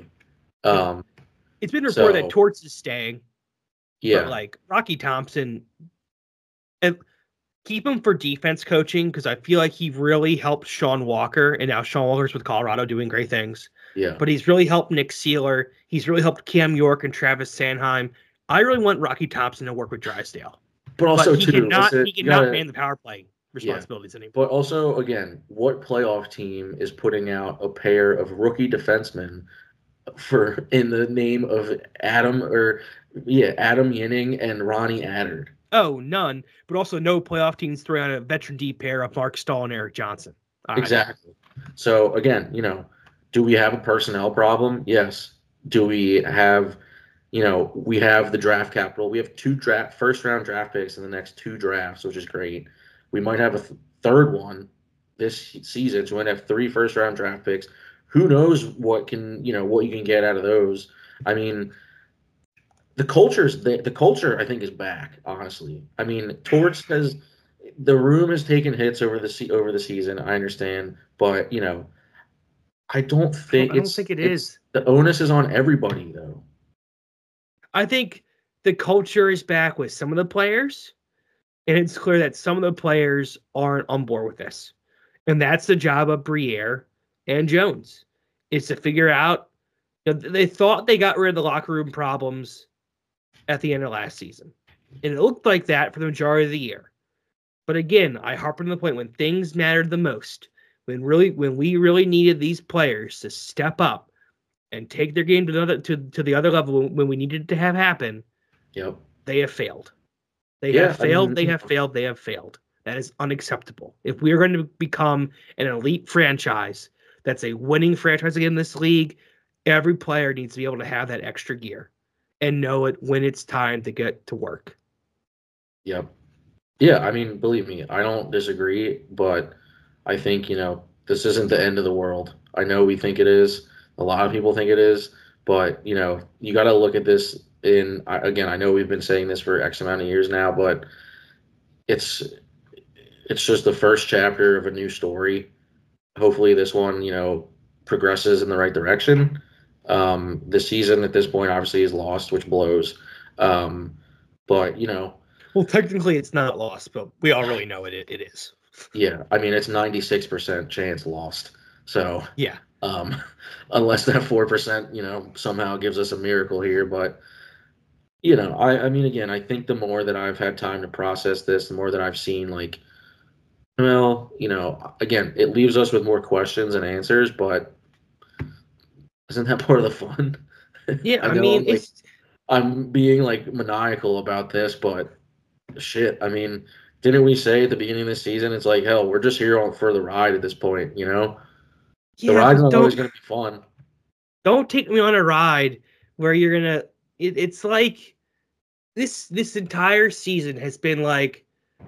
It's been reported that Torts is staying. Yeah. But, like, Rocky Thompson, and keep him for defense coaching because I feel like he really helped Sean Walker, and now Sean Walker's with Colorado doing great things. Yeah. But he's really helped Nick Sealer. He's really helped Cam York and Travis Sanheim. I really want Rocky Thompson to work with Drysdale. But also, he cannot man the power play responsibilities anymore. But also, again, what playoff team is putting out a pair of rookie defensemen in the name of Adam Yinning and Ronnie Attard? Oh, none. But also no playoff teams throwing out a veteran D pair of Mark Stahl and Eric Johnson. Exactly. So, again, do we have a personnel problem? Yes. Do we have, we have the draft capital. We have 2 first-round draft picks in the next 2 drafts, which is great. We might have a third one this season, so we might have 3 first-round draft picks. Who knows what you can get out of those? I mean, the culture I think is back. Honestly, I mean, Torts the room has taken hits over the season. I understand, but I don't think it is. The onus is on everybody, though. I think the culture is back with some of the players, and it's clear that some of the players aren't on board with this. And that's the job of Briere and Jones, is to figure out. They thought they got rid of the locker room problems at the end of last season, and it looked like that for the majority of the year. But again, I harp on the point when things mattered the most, when we really needed these players to step up and take their game to the other level when we needed it to have happen. Yep. They have failed. They have failed. That is unacceptable. If we are going to become an elite franchise that's a winning franchise again in this league, every player needs to be able to have that extra gear and know it when it's time to get to work. Yep. Yeah, I mean, believe me, I don't disagree, but I think, this isn't the end of the world. I know we think it is. A lot of people think it is, but, you got to look at this again, I know we've been saying this for X amount of years now, but it's just the first chapter of a new story. Hopefully this one, progresses in the right direction. The season at this point obviously is lost, which blows. But, well, technically it's not lost, but we all really know it is. Yeah, I mean, it's 96% chance lost. So, yeah. Unless that 4%, somehow gives us a miracle here. But, I mean, again, I think the more that I've had time to process this, the more that I've seen, like, well, again, it leaves us with more questions and answers, but isn't that part of the fun? Yeah, I mean, I'm being, like, maniacal about this, but shit, I mean, didn't we say at the beginning of the season, it's like, hell, we're just here for the ride at this point, Yeah, the ride's not always going to be fun. Don't take me on a ride where you're going to it's like this entire season has been like,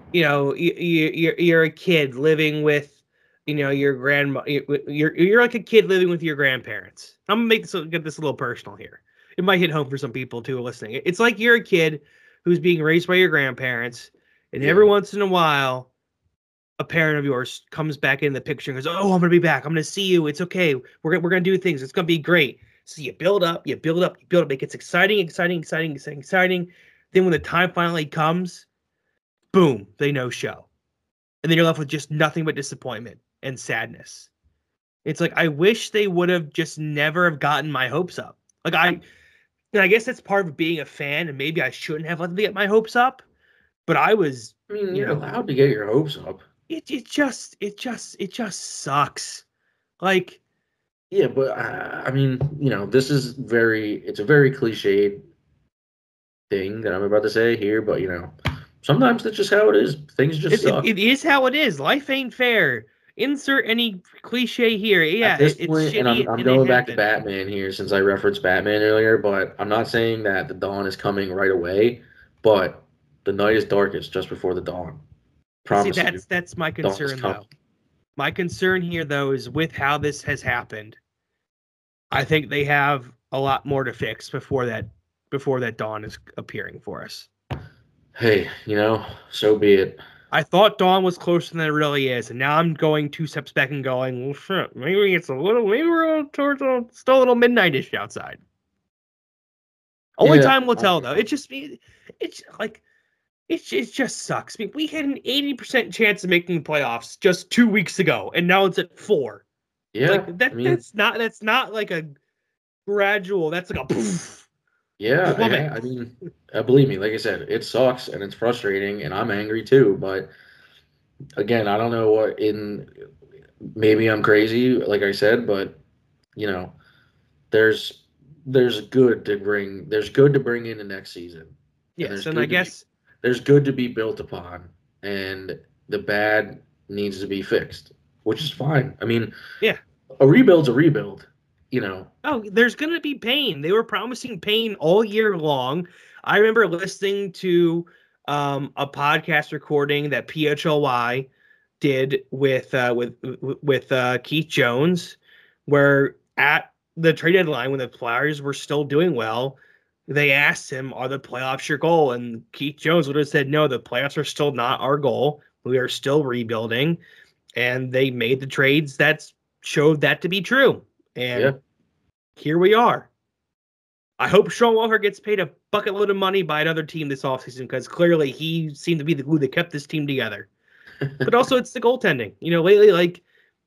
you're a kid living with, your grandma. You're like a kid living with your grandparents. I'm gonna get this a little personal here. It might hit home for some people too listening. It's like you're a kid who's being raised by your grandparents, and every once in a while, a parent of yours comes back in the picture and goes, "Oh, I'm gonna be back. I'm gonna see you. It's okay. We're gonna do things. It's gonna be great." So you build up. It gets exciting. Then when the time finally comes, boom, they no show. And then you're left with just nothing but disappointment and sadness. It's like, I wish they would have just never have gotten my hopes up. Like, I guess that's part of being a fan, and maybe I shouldn't have let them get my hopes up. But I mean, you're allowed to get your hopes up. It just sucks. Like, yeah, but I mean, this is it's a very cliched thing that I'm about to say here, but sometimes that's just how it is. Things just suck. It is how it is. Life ain't fair. Insert any cliche here. Yeah, At this it's point, shitty. and I'm going back to Batman here since I referenced Batman earlier, but I'm not saying that the dawn is coming right away, but the night is darkest just before the dawn. Promise See, you. that's my concern though. My concern here though is with how this has happened. I think they have a lot more to fix before that dawn is appearing for us. Hey, so be it. I thought dawn was closer than it really is, and now I'm going 2 steps back and going, well, shit, maybe we're towards still a little midnight-ish outside. Only time will tell, though. It just sucks. I mean, we had an 80% chance of making the playoffs just 2 weeks ago, and now it's at 4. Yeah, like that's not like a gradual. That's like a poof. Yeah. I mean, believe me, like I said, it sucks and it's frustrating, and I'm angry too. But again, I don't know what maybe I'm crazy, like I said, but there's good to bring in the next season. Yes, and I guess there's good to be built upon, and the bad needs to be fixed, which is fine. I mean, yeah, a rebuild's a rebuild. Oh, there's going to be pain. They were promising pain all year long. I remember listening to a podcast recording that PHLY did with Keith Jones, where at the trade deadline, when the Flyers were still doing well, they asked him, "Are the playoffs your goal?" And Keith Jones would have said, "No, the playoffs are still not our goal. We are still rebuilding." And they made the trades that showed that to be true. And here we are. I hope Sean Walker gets paid a bucket load of money by another team this offseason, because clearly he seemed to be the glue that kept this team together. But also it's the goaltending. Lately,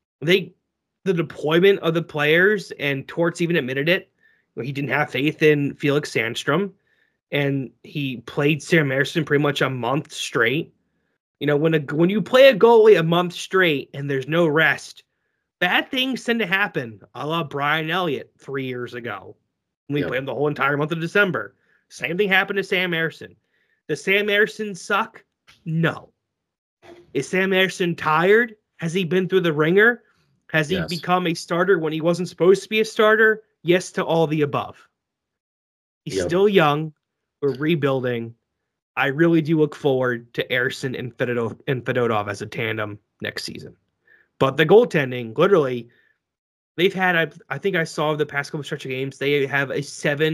the deployment of the players, and Torts even admitted it. He didn't have faith in Felix Sandstrom, and he played Sam Ersson pretty much a month straight. When you play a goalie a month straight and there's no rest, bad things tend to happen, a la Brian Elliott 3 years ago. We played him the whole entire month of December. Same thing happened to Sam Ersson. Does Sam Ersson suck? No. Is Sam Ersson tired? Has he been through the ringer? Has he become a starter when he wasn't supposed to be a starter? Yes to all the above. He's still young. We're rebuilding. I really do look forward to Ersson and Fedotov as a tandem next season. But the goaltending, literally, they've had, I think I saw the past couple stretch of games, they have a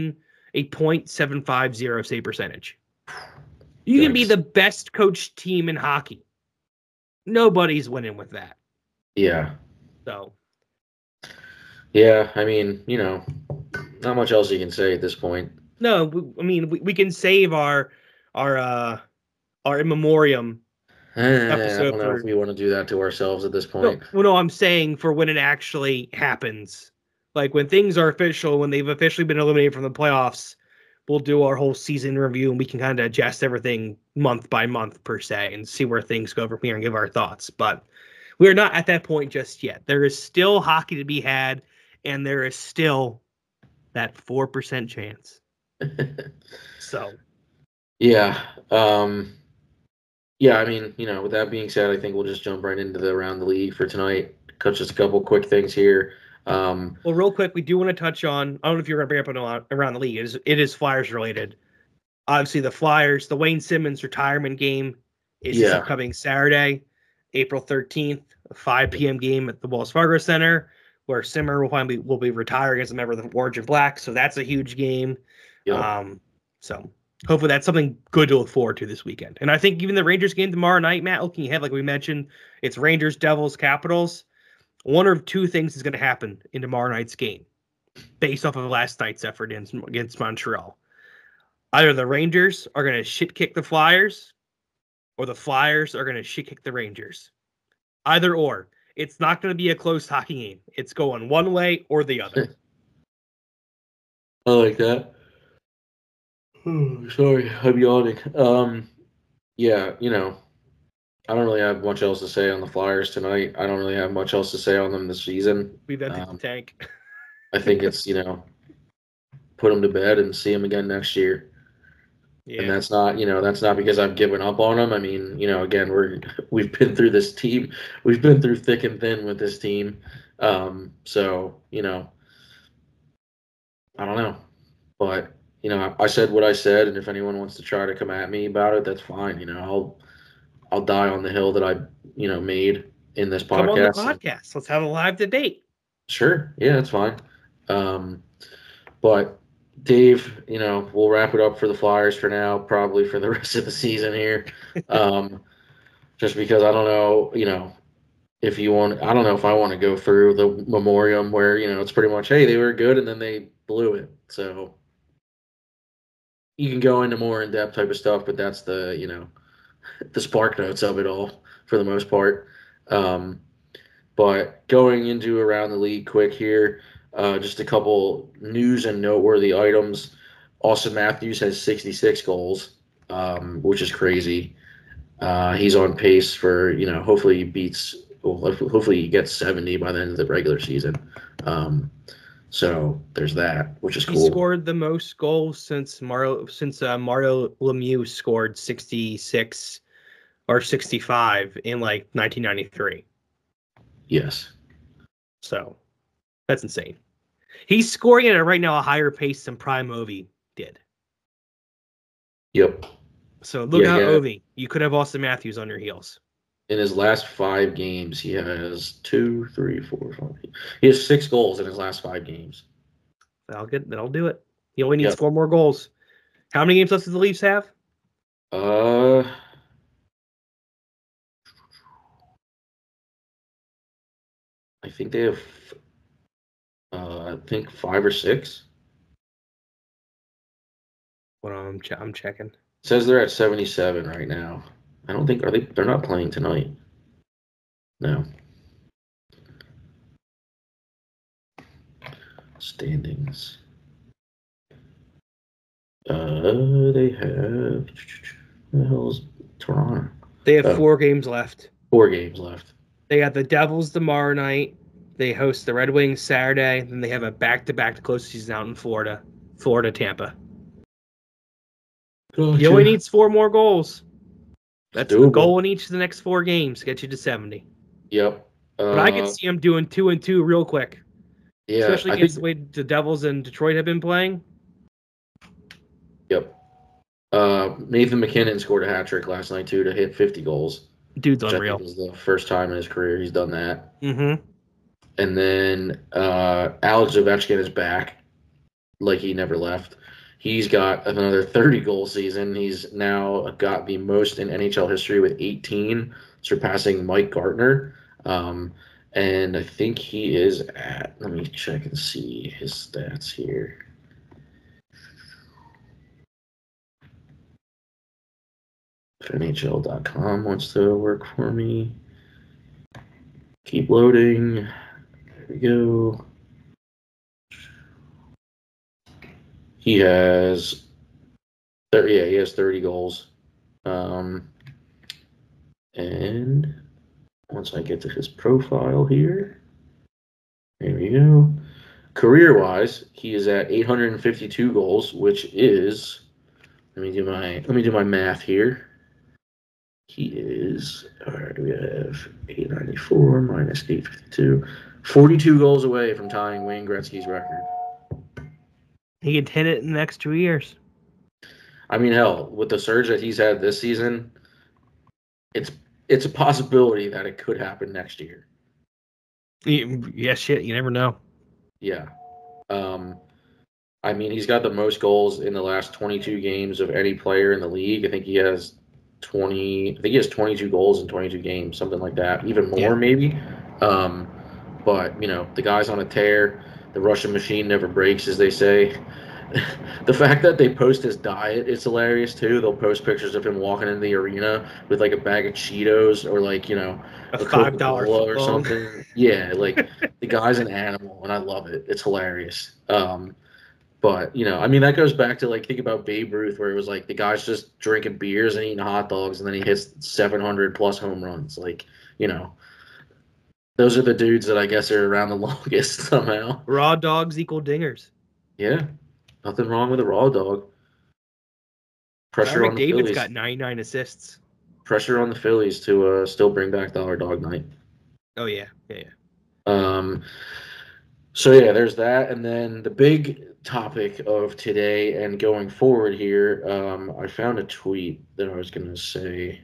.750 save percentage. You can be the best coached team in hockey. Nobody's winning with that. Yeah. So. Yeah, I mean, not much else you can say at this point. No, we can save our in memoriam episode. I don't know if we want to do that to ourselves at this point. No, I'm saying for when it actually happens. Like when things are official, when they've officially been eliminated from the playoffs, we'll do our whole season review, and we can kind of adjust everything month by month per se and see where things go from here and give our thoughts. But we're not at that point just yet. There is still hockey to be had, and there is still that 4% chance. So. Yeah. Yeah, I mean, with that being said, I think we'll just jump right into the Around the League for tonight. Cut just a couple quick things here. Well, real quick, we do want to touch on, I don't know if you're going to bring up Around the League. It is Flyers related. Obviously, the Flyers, the Wayne Simmons retirement game is this upcoming Saturday, April 13th, a 5 p.m. game at the Wells Fargo Center, where Simmer will be retiring as a member of the Orange and Black. So that's a huge game. Yep. So hopefully that's something good to look forward to this weekend. And I think even the Rangers game tomorrow night, Matt, looking ahead, like we mentioned, it's Rangers, Devils, Capitals. One of two things is going to happen in tomorrow night's game based off of last night's effort against Montreal. Either the Rangers are going to shit kick the Flyers, or the Flyers are going to shit kick the Rangers. Either or. It's not going to be a close hockey game. It's going one way or the other. I like that. Sorry, I'm yawning. Yeah, I don't really have much else to say on the Flyers tonight. I don't really have much else to say on them this season. We've emptied the tank. I think it's, put them to bed and see them again next year. Yeah. And that's not because I've given up on them. I mean, again, we've been through this team. We've been through thick and thin with this team. So, I don't know. But, I said what I said, and if anyone wants to try to come at me about it, that's fine. I'll die on the hill that I, made in this podcast. Come on the podcast. Let's have a live debate. Sure. Yeah, that's fine. But Dave, we'll wrap it up for the Flyers for now, probably for the rest of the season here. Just because I don't know, I don't know if I want to go through the memoriam where, it's pretty much, hey, they were good and then they blew it. So you can go into more in-depth type of stuff, but that's the, the spark notes of it all for the most part. But going into around the league quick here, just a couple news and noteworthy items. Austin Matthews has 66 goals, which is crazy. He's on pace for, hopefully he gets 70 by the end of the regular season. So there's that, which is cool. He scored the most goals since Mario Lemieux scored 66 or 65 in 1993. Yes. So that's insane. He's scoring at right now a higher pace than Prime Ovi did. Yep. So look out, Ovi. You could have Austin Matthews on your heels. In his last 5 games, he has 2, 3, 4, 5. He has 6 goals in his last 5 games. That'll do it. He only needs 4 more goals. How many games left does the Leafs have? I think they have 5 or 6. Well, I'm checking. It says they're at 77 right now. I don't think they're not playing tonight. No. Standings. They have the hell's Toronto? They have 4 games left. 4 games left. They got the Devils tomorrow night. They host the Red Wings Saturday. Then they have a back-to-back to close the season out in Florida. Tampa. He only needs 4 more goals. That's the goal in each of the next 4 games to get you to 70. Yep. But I can see him doing 2-2 real quick. Yeah. Especially against the way the Devils and Detroit have been playing. Yep. Nathan McKinnon scored a hat trick last night too to hit 50 goals. Dude's unreal. I think it was the first time in his career he's done that. Mm-hmm. And then Alex Ovechkin is back, like he never left. He's got another 30-goal season. He's now got the most in NHL history with 18, surpassing Mike Gartner. And I think he is at, let me check and see his stats here. If NHL.com wants to work for me. Keep loading. There we go. He has 30 goals. And once I get to his profile here, there we go. Career-wise, he is at 852 goals, which is, let me do my math here. He is, all right, we have 894 minus 852, 42 goals away from tying Wayne Gretzky's record. He could hit it in the next 2 years. I mean, hell, with the surge that he's had this season, it's a possibility that it could happen next year. Yeah, shit, you never know. Yeah. I mean, he's got the most goals in the last 22 games of any player in the league. I think he has 22 goals in 22 games, something like that. Even more, maybe. But, the guy's on a tear. The Russian machine never breaks, as they say. The fact that they post his diet is hilarious, too. They'll post pictures of him walking in the arena with, a bag of Cheetos or, a $5 or something. Yeah, the guy's an animal, and I love it. It's hilarious. But, that goes back to, think about Babe Ruth, where it was, the guy's just drinking beers and eating hot dogs, and then he hits 700-plus home runs. Those are the dudes that I guess are around the longest somehow. Raw dogs equal dingers. Yeah. Nothing wrong with a raw dog. Pressure on the McDavid's Phillies. got 99 assists. Pressure on the Phillies to still bring back Dollar Dog Night. Oh yeah. So yeah, there's that, and then the big topic of today and going forward here. I found a tweet that I was going to say,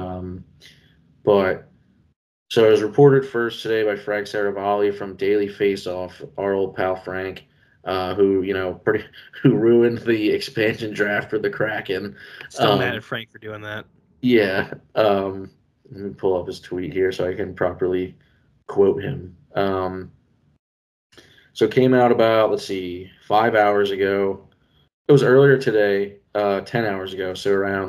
but so it was reported first today by Frank Saravalli from Daily Faceoff, our old pal Frank, who ruined the expansion draft for the Kraken. Still mad at Frank for doing that. Yeah. Let me pull up his tweet here so I can properly quote him. So it came out about, 5 hours ago. It was earlier today, 10 hours ago. So around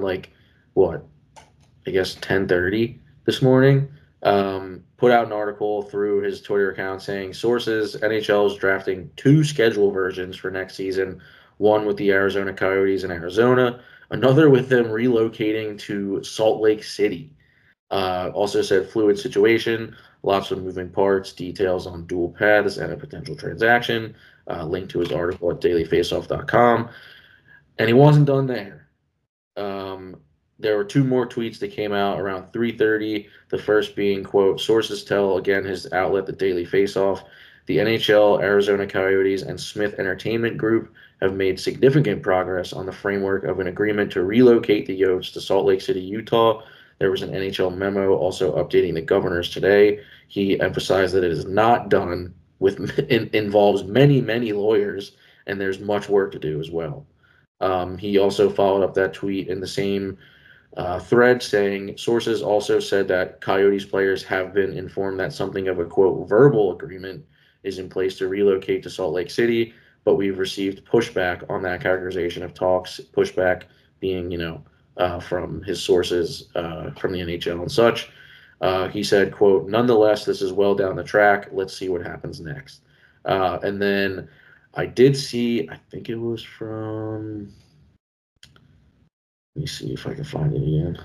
10:30 this morning. Put out an article through his Twitter account saying sources, NHL is drafting 2 schedule versions for next season, one with the Arizona Coyotes in Arizona, another with them relocating to Salt Lake City. Also said fluid situation, lots of moving parts, details on dual paths and a potential transaction. Link to his article at dailyfaceoff.com. And he wasn't done there. There were 2 more tweets that came out around 3:30. The first being, quote, sources tell, again, his outlet, the Daily Faceoff, the NHL, Arizona Coyotes, and Smith Entertainment Group have made significant progress on the framework of an agreement to relocate the Yotes to Salt Lake City, Utah. There was an NHL memo also updating the governors today. He emphasized that it is not done involves many, many lawyers, and there's much work to do as well. He also followed up that tweet in the same thread saying sources also said that Coyotes players have been informed that something of a, quote, verbal agreement is in place to relocate to Salt Lake City, but we've received pushback on that characterization of talks, pushback being, from his sources from the NHL and such. He said, quote, nonetheless, this is well down the track. Let's see what happens next. And then I did see, I think it was from, let me see if I can find it again.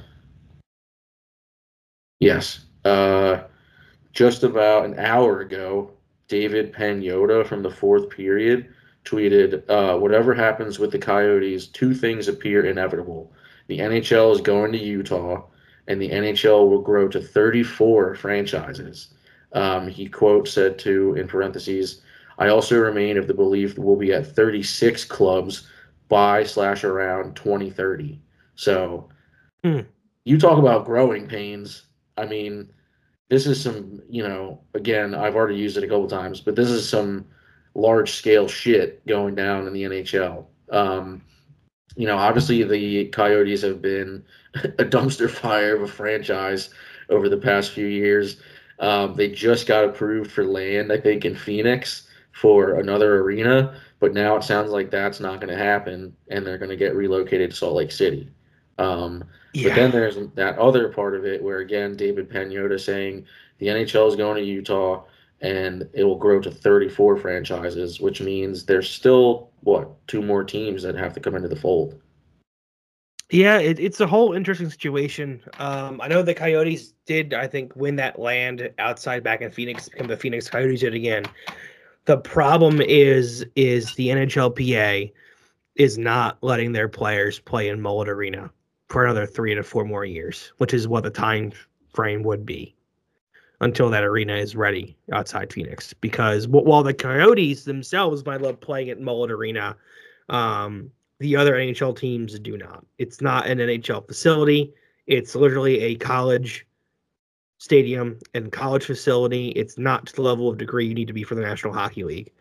Yes. Just about an hour ago, David Pagnotta from the Fourth Period tweeted, whatever happens with the Coyotes, 2 things appear inevitable. The NHL is going to Utah, and the NHL will grow to 34 franchises. He, quote, said to, in parentheses, I also remain of the belief that we'll be at 36 clubs by/around 2030. So you talk about growing pains. I mean, this is some, again, I've already used it a couple times, but this is some large-scale shit going down in the NHL. Obviously the Coyotes have been a dumpster fire of a franchise over the past few years. They just got approved for land, I think, in Phoenix for another arena, but now it sounds like that's not going to happen, and they're going to get relocated to Salt Lake City. But then there's that other part of it where, again, David Pagnotta saying the NHL is going to Utah and it will grow to 34 franchises, which means there's still, 2 more teams that have to come into the fold. Yeah, it's a whole interesting situation. I know the Coyotes did, I think, win that land outside back in Phoenix, become the Phoenix Coyotes yet again. The problem is the NHLPA is not letting their players play in Mullet Arena for another 3 to 4 more years, which is what the time frame would be until that arena is ready outside Phoenix. Because while the Coyotes themselves might love playing at Mullet Arena, the other NHL teams do not. It's not an NHL facility. It's literally a college stadium and college facility. It's not to the level of degree you need to be for the National Hockey League.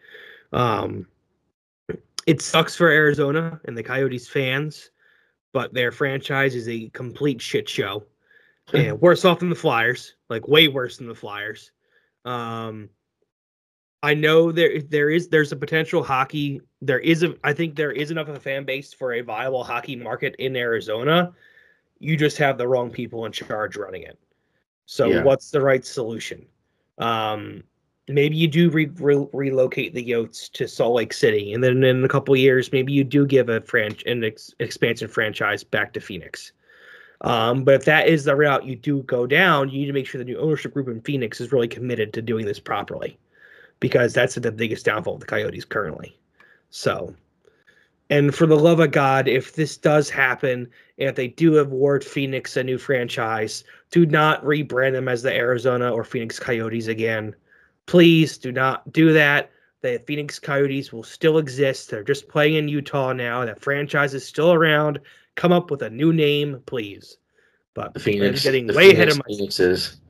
It sucks for Arizona and the Coyotes fans, but their franchise is a complete shit show. And worse off than the Flyers, like way worse than the Flyers. I know there's a potential hockey. I think there is enough of a fan base for a viable hockey market in Arizona. You just have the wrong people in charge running it. So What's the right solution? Maybe you do relocate the Yotes to Salt Lake City, and then in a couple of years, maybe you do give an expansion franchise back to Phoenix. But if that is the route you do go down, you need to make sure the new ownership group in Phoenix is really committed to doing this properly, because that's the biggest downfall of the Coyotes currently. So And for the love of God, if this does happen, and if they do award Phoenix a new franchise, do not rebrand them as the Arizona or Phoenix Coyotes again. Please do not do that. The Phoenix Coyotes will still exist. They're just playing in Utah now. That franchise is still around. Come up with a new name, please. But The Phoenix, I'm getting the way Phoenix ahead of myself. Phoenixes.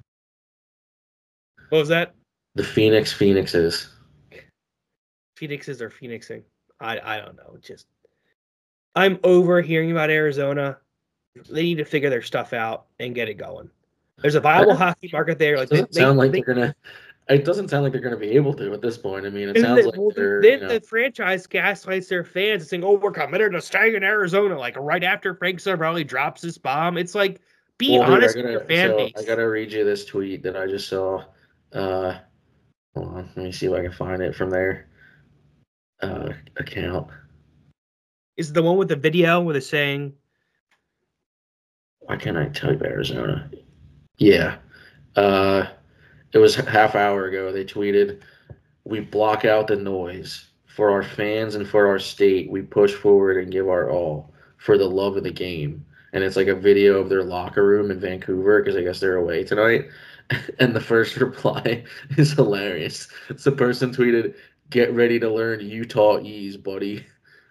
What was that? The Phoenixes. Phoenixes or Phoenixing? I don't know. Just I'm over hearing about Arizona. They need to figure their stuff out and get it going. There's a viable hockey market there. Like It doesn't sound like they're gonna be able to at this point. I mean, it sounds like they're. Then the franchise gaslights their fans, saying, "Oh, we're committed to staying in Arizona." Like right after Frank Cervelli drops his bomb, it's like, be honest with your fan base. I gotta read you this tweet that I just saw. Hold on, let me see if I can find it from their account. Is it the one with the video where they're saying, why can't I type Arizona? Yeah. It was a half hour ago. They tweeted, "We block out the noise. For our fans and for our state, we push forward and give our all for the love of the game." And it's like a video of their locker room in Vancouver because I guess they're away tonight. And the first reply is hilarious. It's the person tweeted, "Get ready to learn Utah-ese, buddy."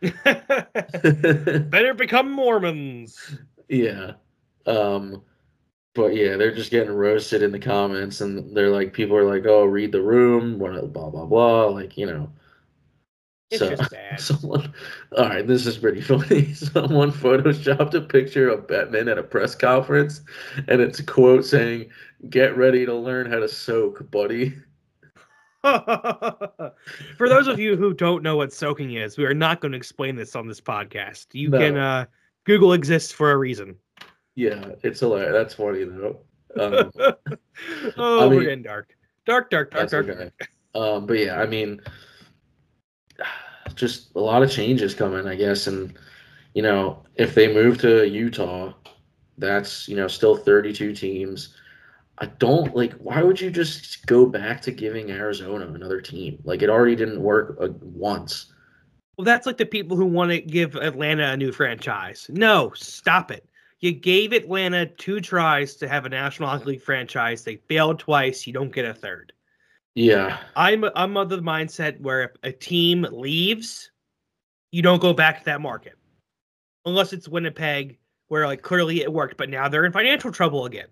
better become Mormons. Yeah. But yeah, they're just getting roasted in the comments, and they're like, people are like, "Oh, read the room, blah blah blah," like, you know. It's just bad. All right, this is pretty funny. Someone photoshopped a picture of Bettman at a press conference, and it's a quote saying, "Get ready to learn how to soak, buddy." For those of you who don't know what soaking is, we are not going to explain this on this podcast. You can Google exists for a reason. Yeah, it's hilarious. That's funny though. We're getting dark. Dark. Okay. But yeah, I mean, just a lot of changes coming, I guess, and you know, if they move to Utah, that's, you know, still 32 teams. I don't like. Why would you just go back to giving Arizona another team? Like, it already didn't work once. Well, that's like the people who want to give Atlanta a new franchise. No, stop it. You gave Atlanta 2 tries to have a National Hockey League franchise. They failed twice. You don't get a third. Yeah. I'm of the mindset where if a team leaves, you don't go back to that market. Unless it's Winnipeg, where like clearly it worked, but now they're in financial trouble again.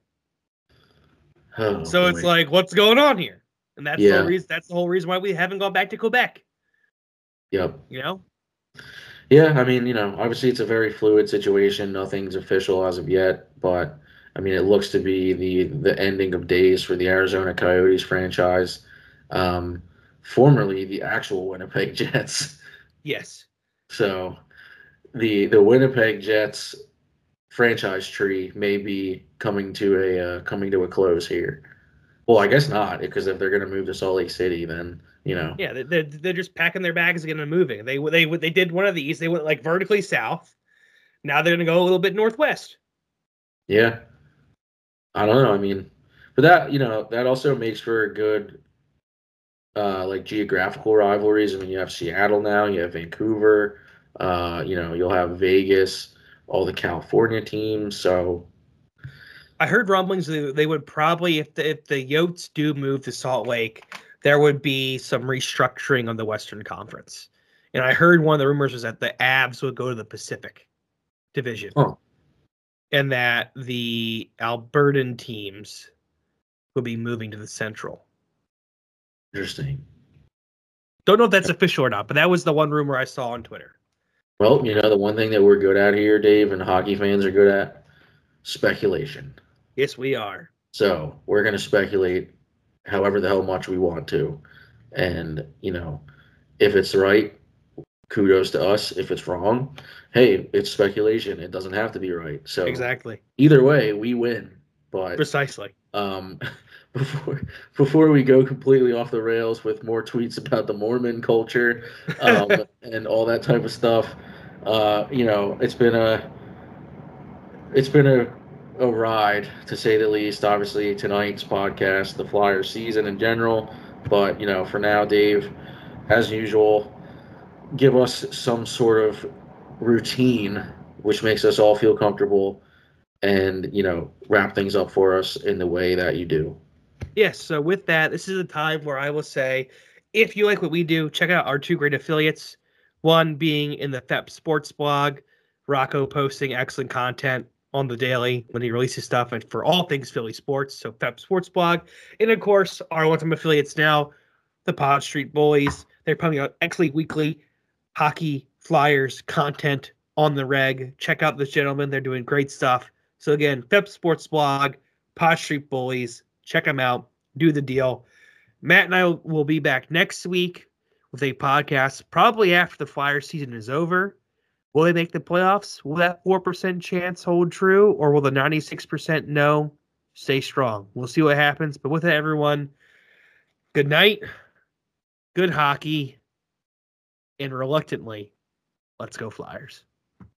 Oh, so boy. It's like, what's going on here? And that's Yeah. the reason. That's the whole reason why we haven't gone back to Quebec. Yep. You know? Yeah, I mean, you know, obviously it's a very fluid situation. Nothing's official as of yet, but I mean, it looks to be the ending of days for the Arizona Coyotes franchise, formerly the actual Winnipeg Jets. Yes. So the Winnipeg Jets franchise tree may be coming to a close here. Well, I guess not, because if they're going to move to Salt Lake City, then, you know. Yeah, they're just packing their bags again and moving. They did one of these. They went like vertically south. Now they're going to go a little bit northwest. Yeah. I don't know. I mean, but that, you know, that also makes for a good like geographical rivalries. I mean, you have Seattle now, you have Vancouver, you know, you'll have Vegas, all the California teams. So I heard rumblings they would probably, if the Yotes do move to Salt Lake, there would be some restructuring on the Western Conference. And I heard one of the rumors was that the Avs would go to the Pacific Division. Oh. And that the Albertan teams would be moving to the Central. Interesting. Don't know if that's official or not, but that was the one rumor I saw on Twitter. Well, you know, the one thing that we're good at here, Dave, and hockey fans are good at, speculation. Yes, we are. So we're going to speculate however the hell much we want to. And, you know, if it's right, kudos to us. If it's wrong, hey, it's speculation. It doesn't have to be right. So Exactly. either way, we win. But Precisely. before we go completely off the rails with more tweets about the Mormon culture and all that type of stuff, you know, it's been a ride, to say the least. Obviously, tonight's podcast, the Flyers season in general, but you know, for now, Dave, as usual, give us some sort of routine, which makes us all feel comfortable and, wrap things up for us in the way that you do. Yes, so with that, this is a time where I will say, if you like what we do, check out our two great affiliates. One being in the FEP Sports blog, Rocco posting excellent content on the daily when he releases stuff and for all things Philly sports. So FEP Sports blog. And of course, our one-time affiliates now, the Pod Street Bullies. They're putting out excellent weekly hockey Flyers content on the reg. Check out this gentleman. They're doing great stuff. So again, FEP Sports blog, Pod Street Bullies. Check them out. Do the deal. Matt and I will be back next week with a podcast, probably after the Flyers season is over. Will they make the playoffs? Will that 4% chance hold true? Or will the 96% no stay strong? We'll see what happens. But with that, everyone, good night, good hockey, and reluctantly, let's go Flyers.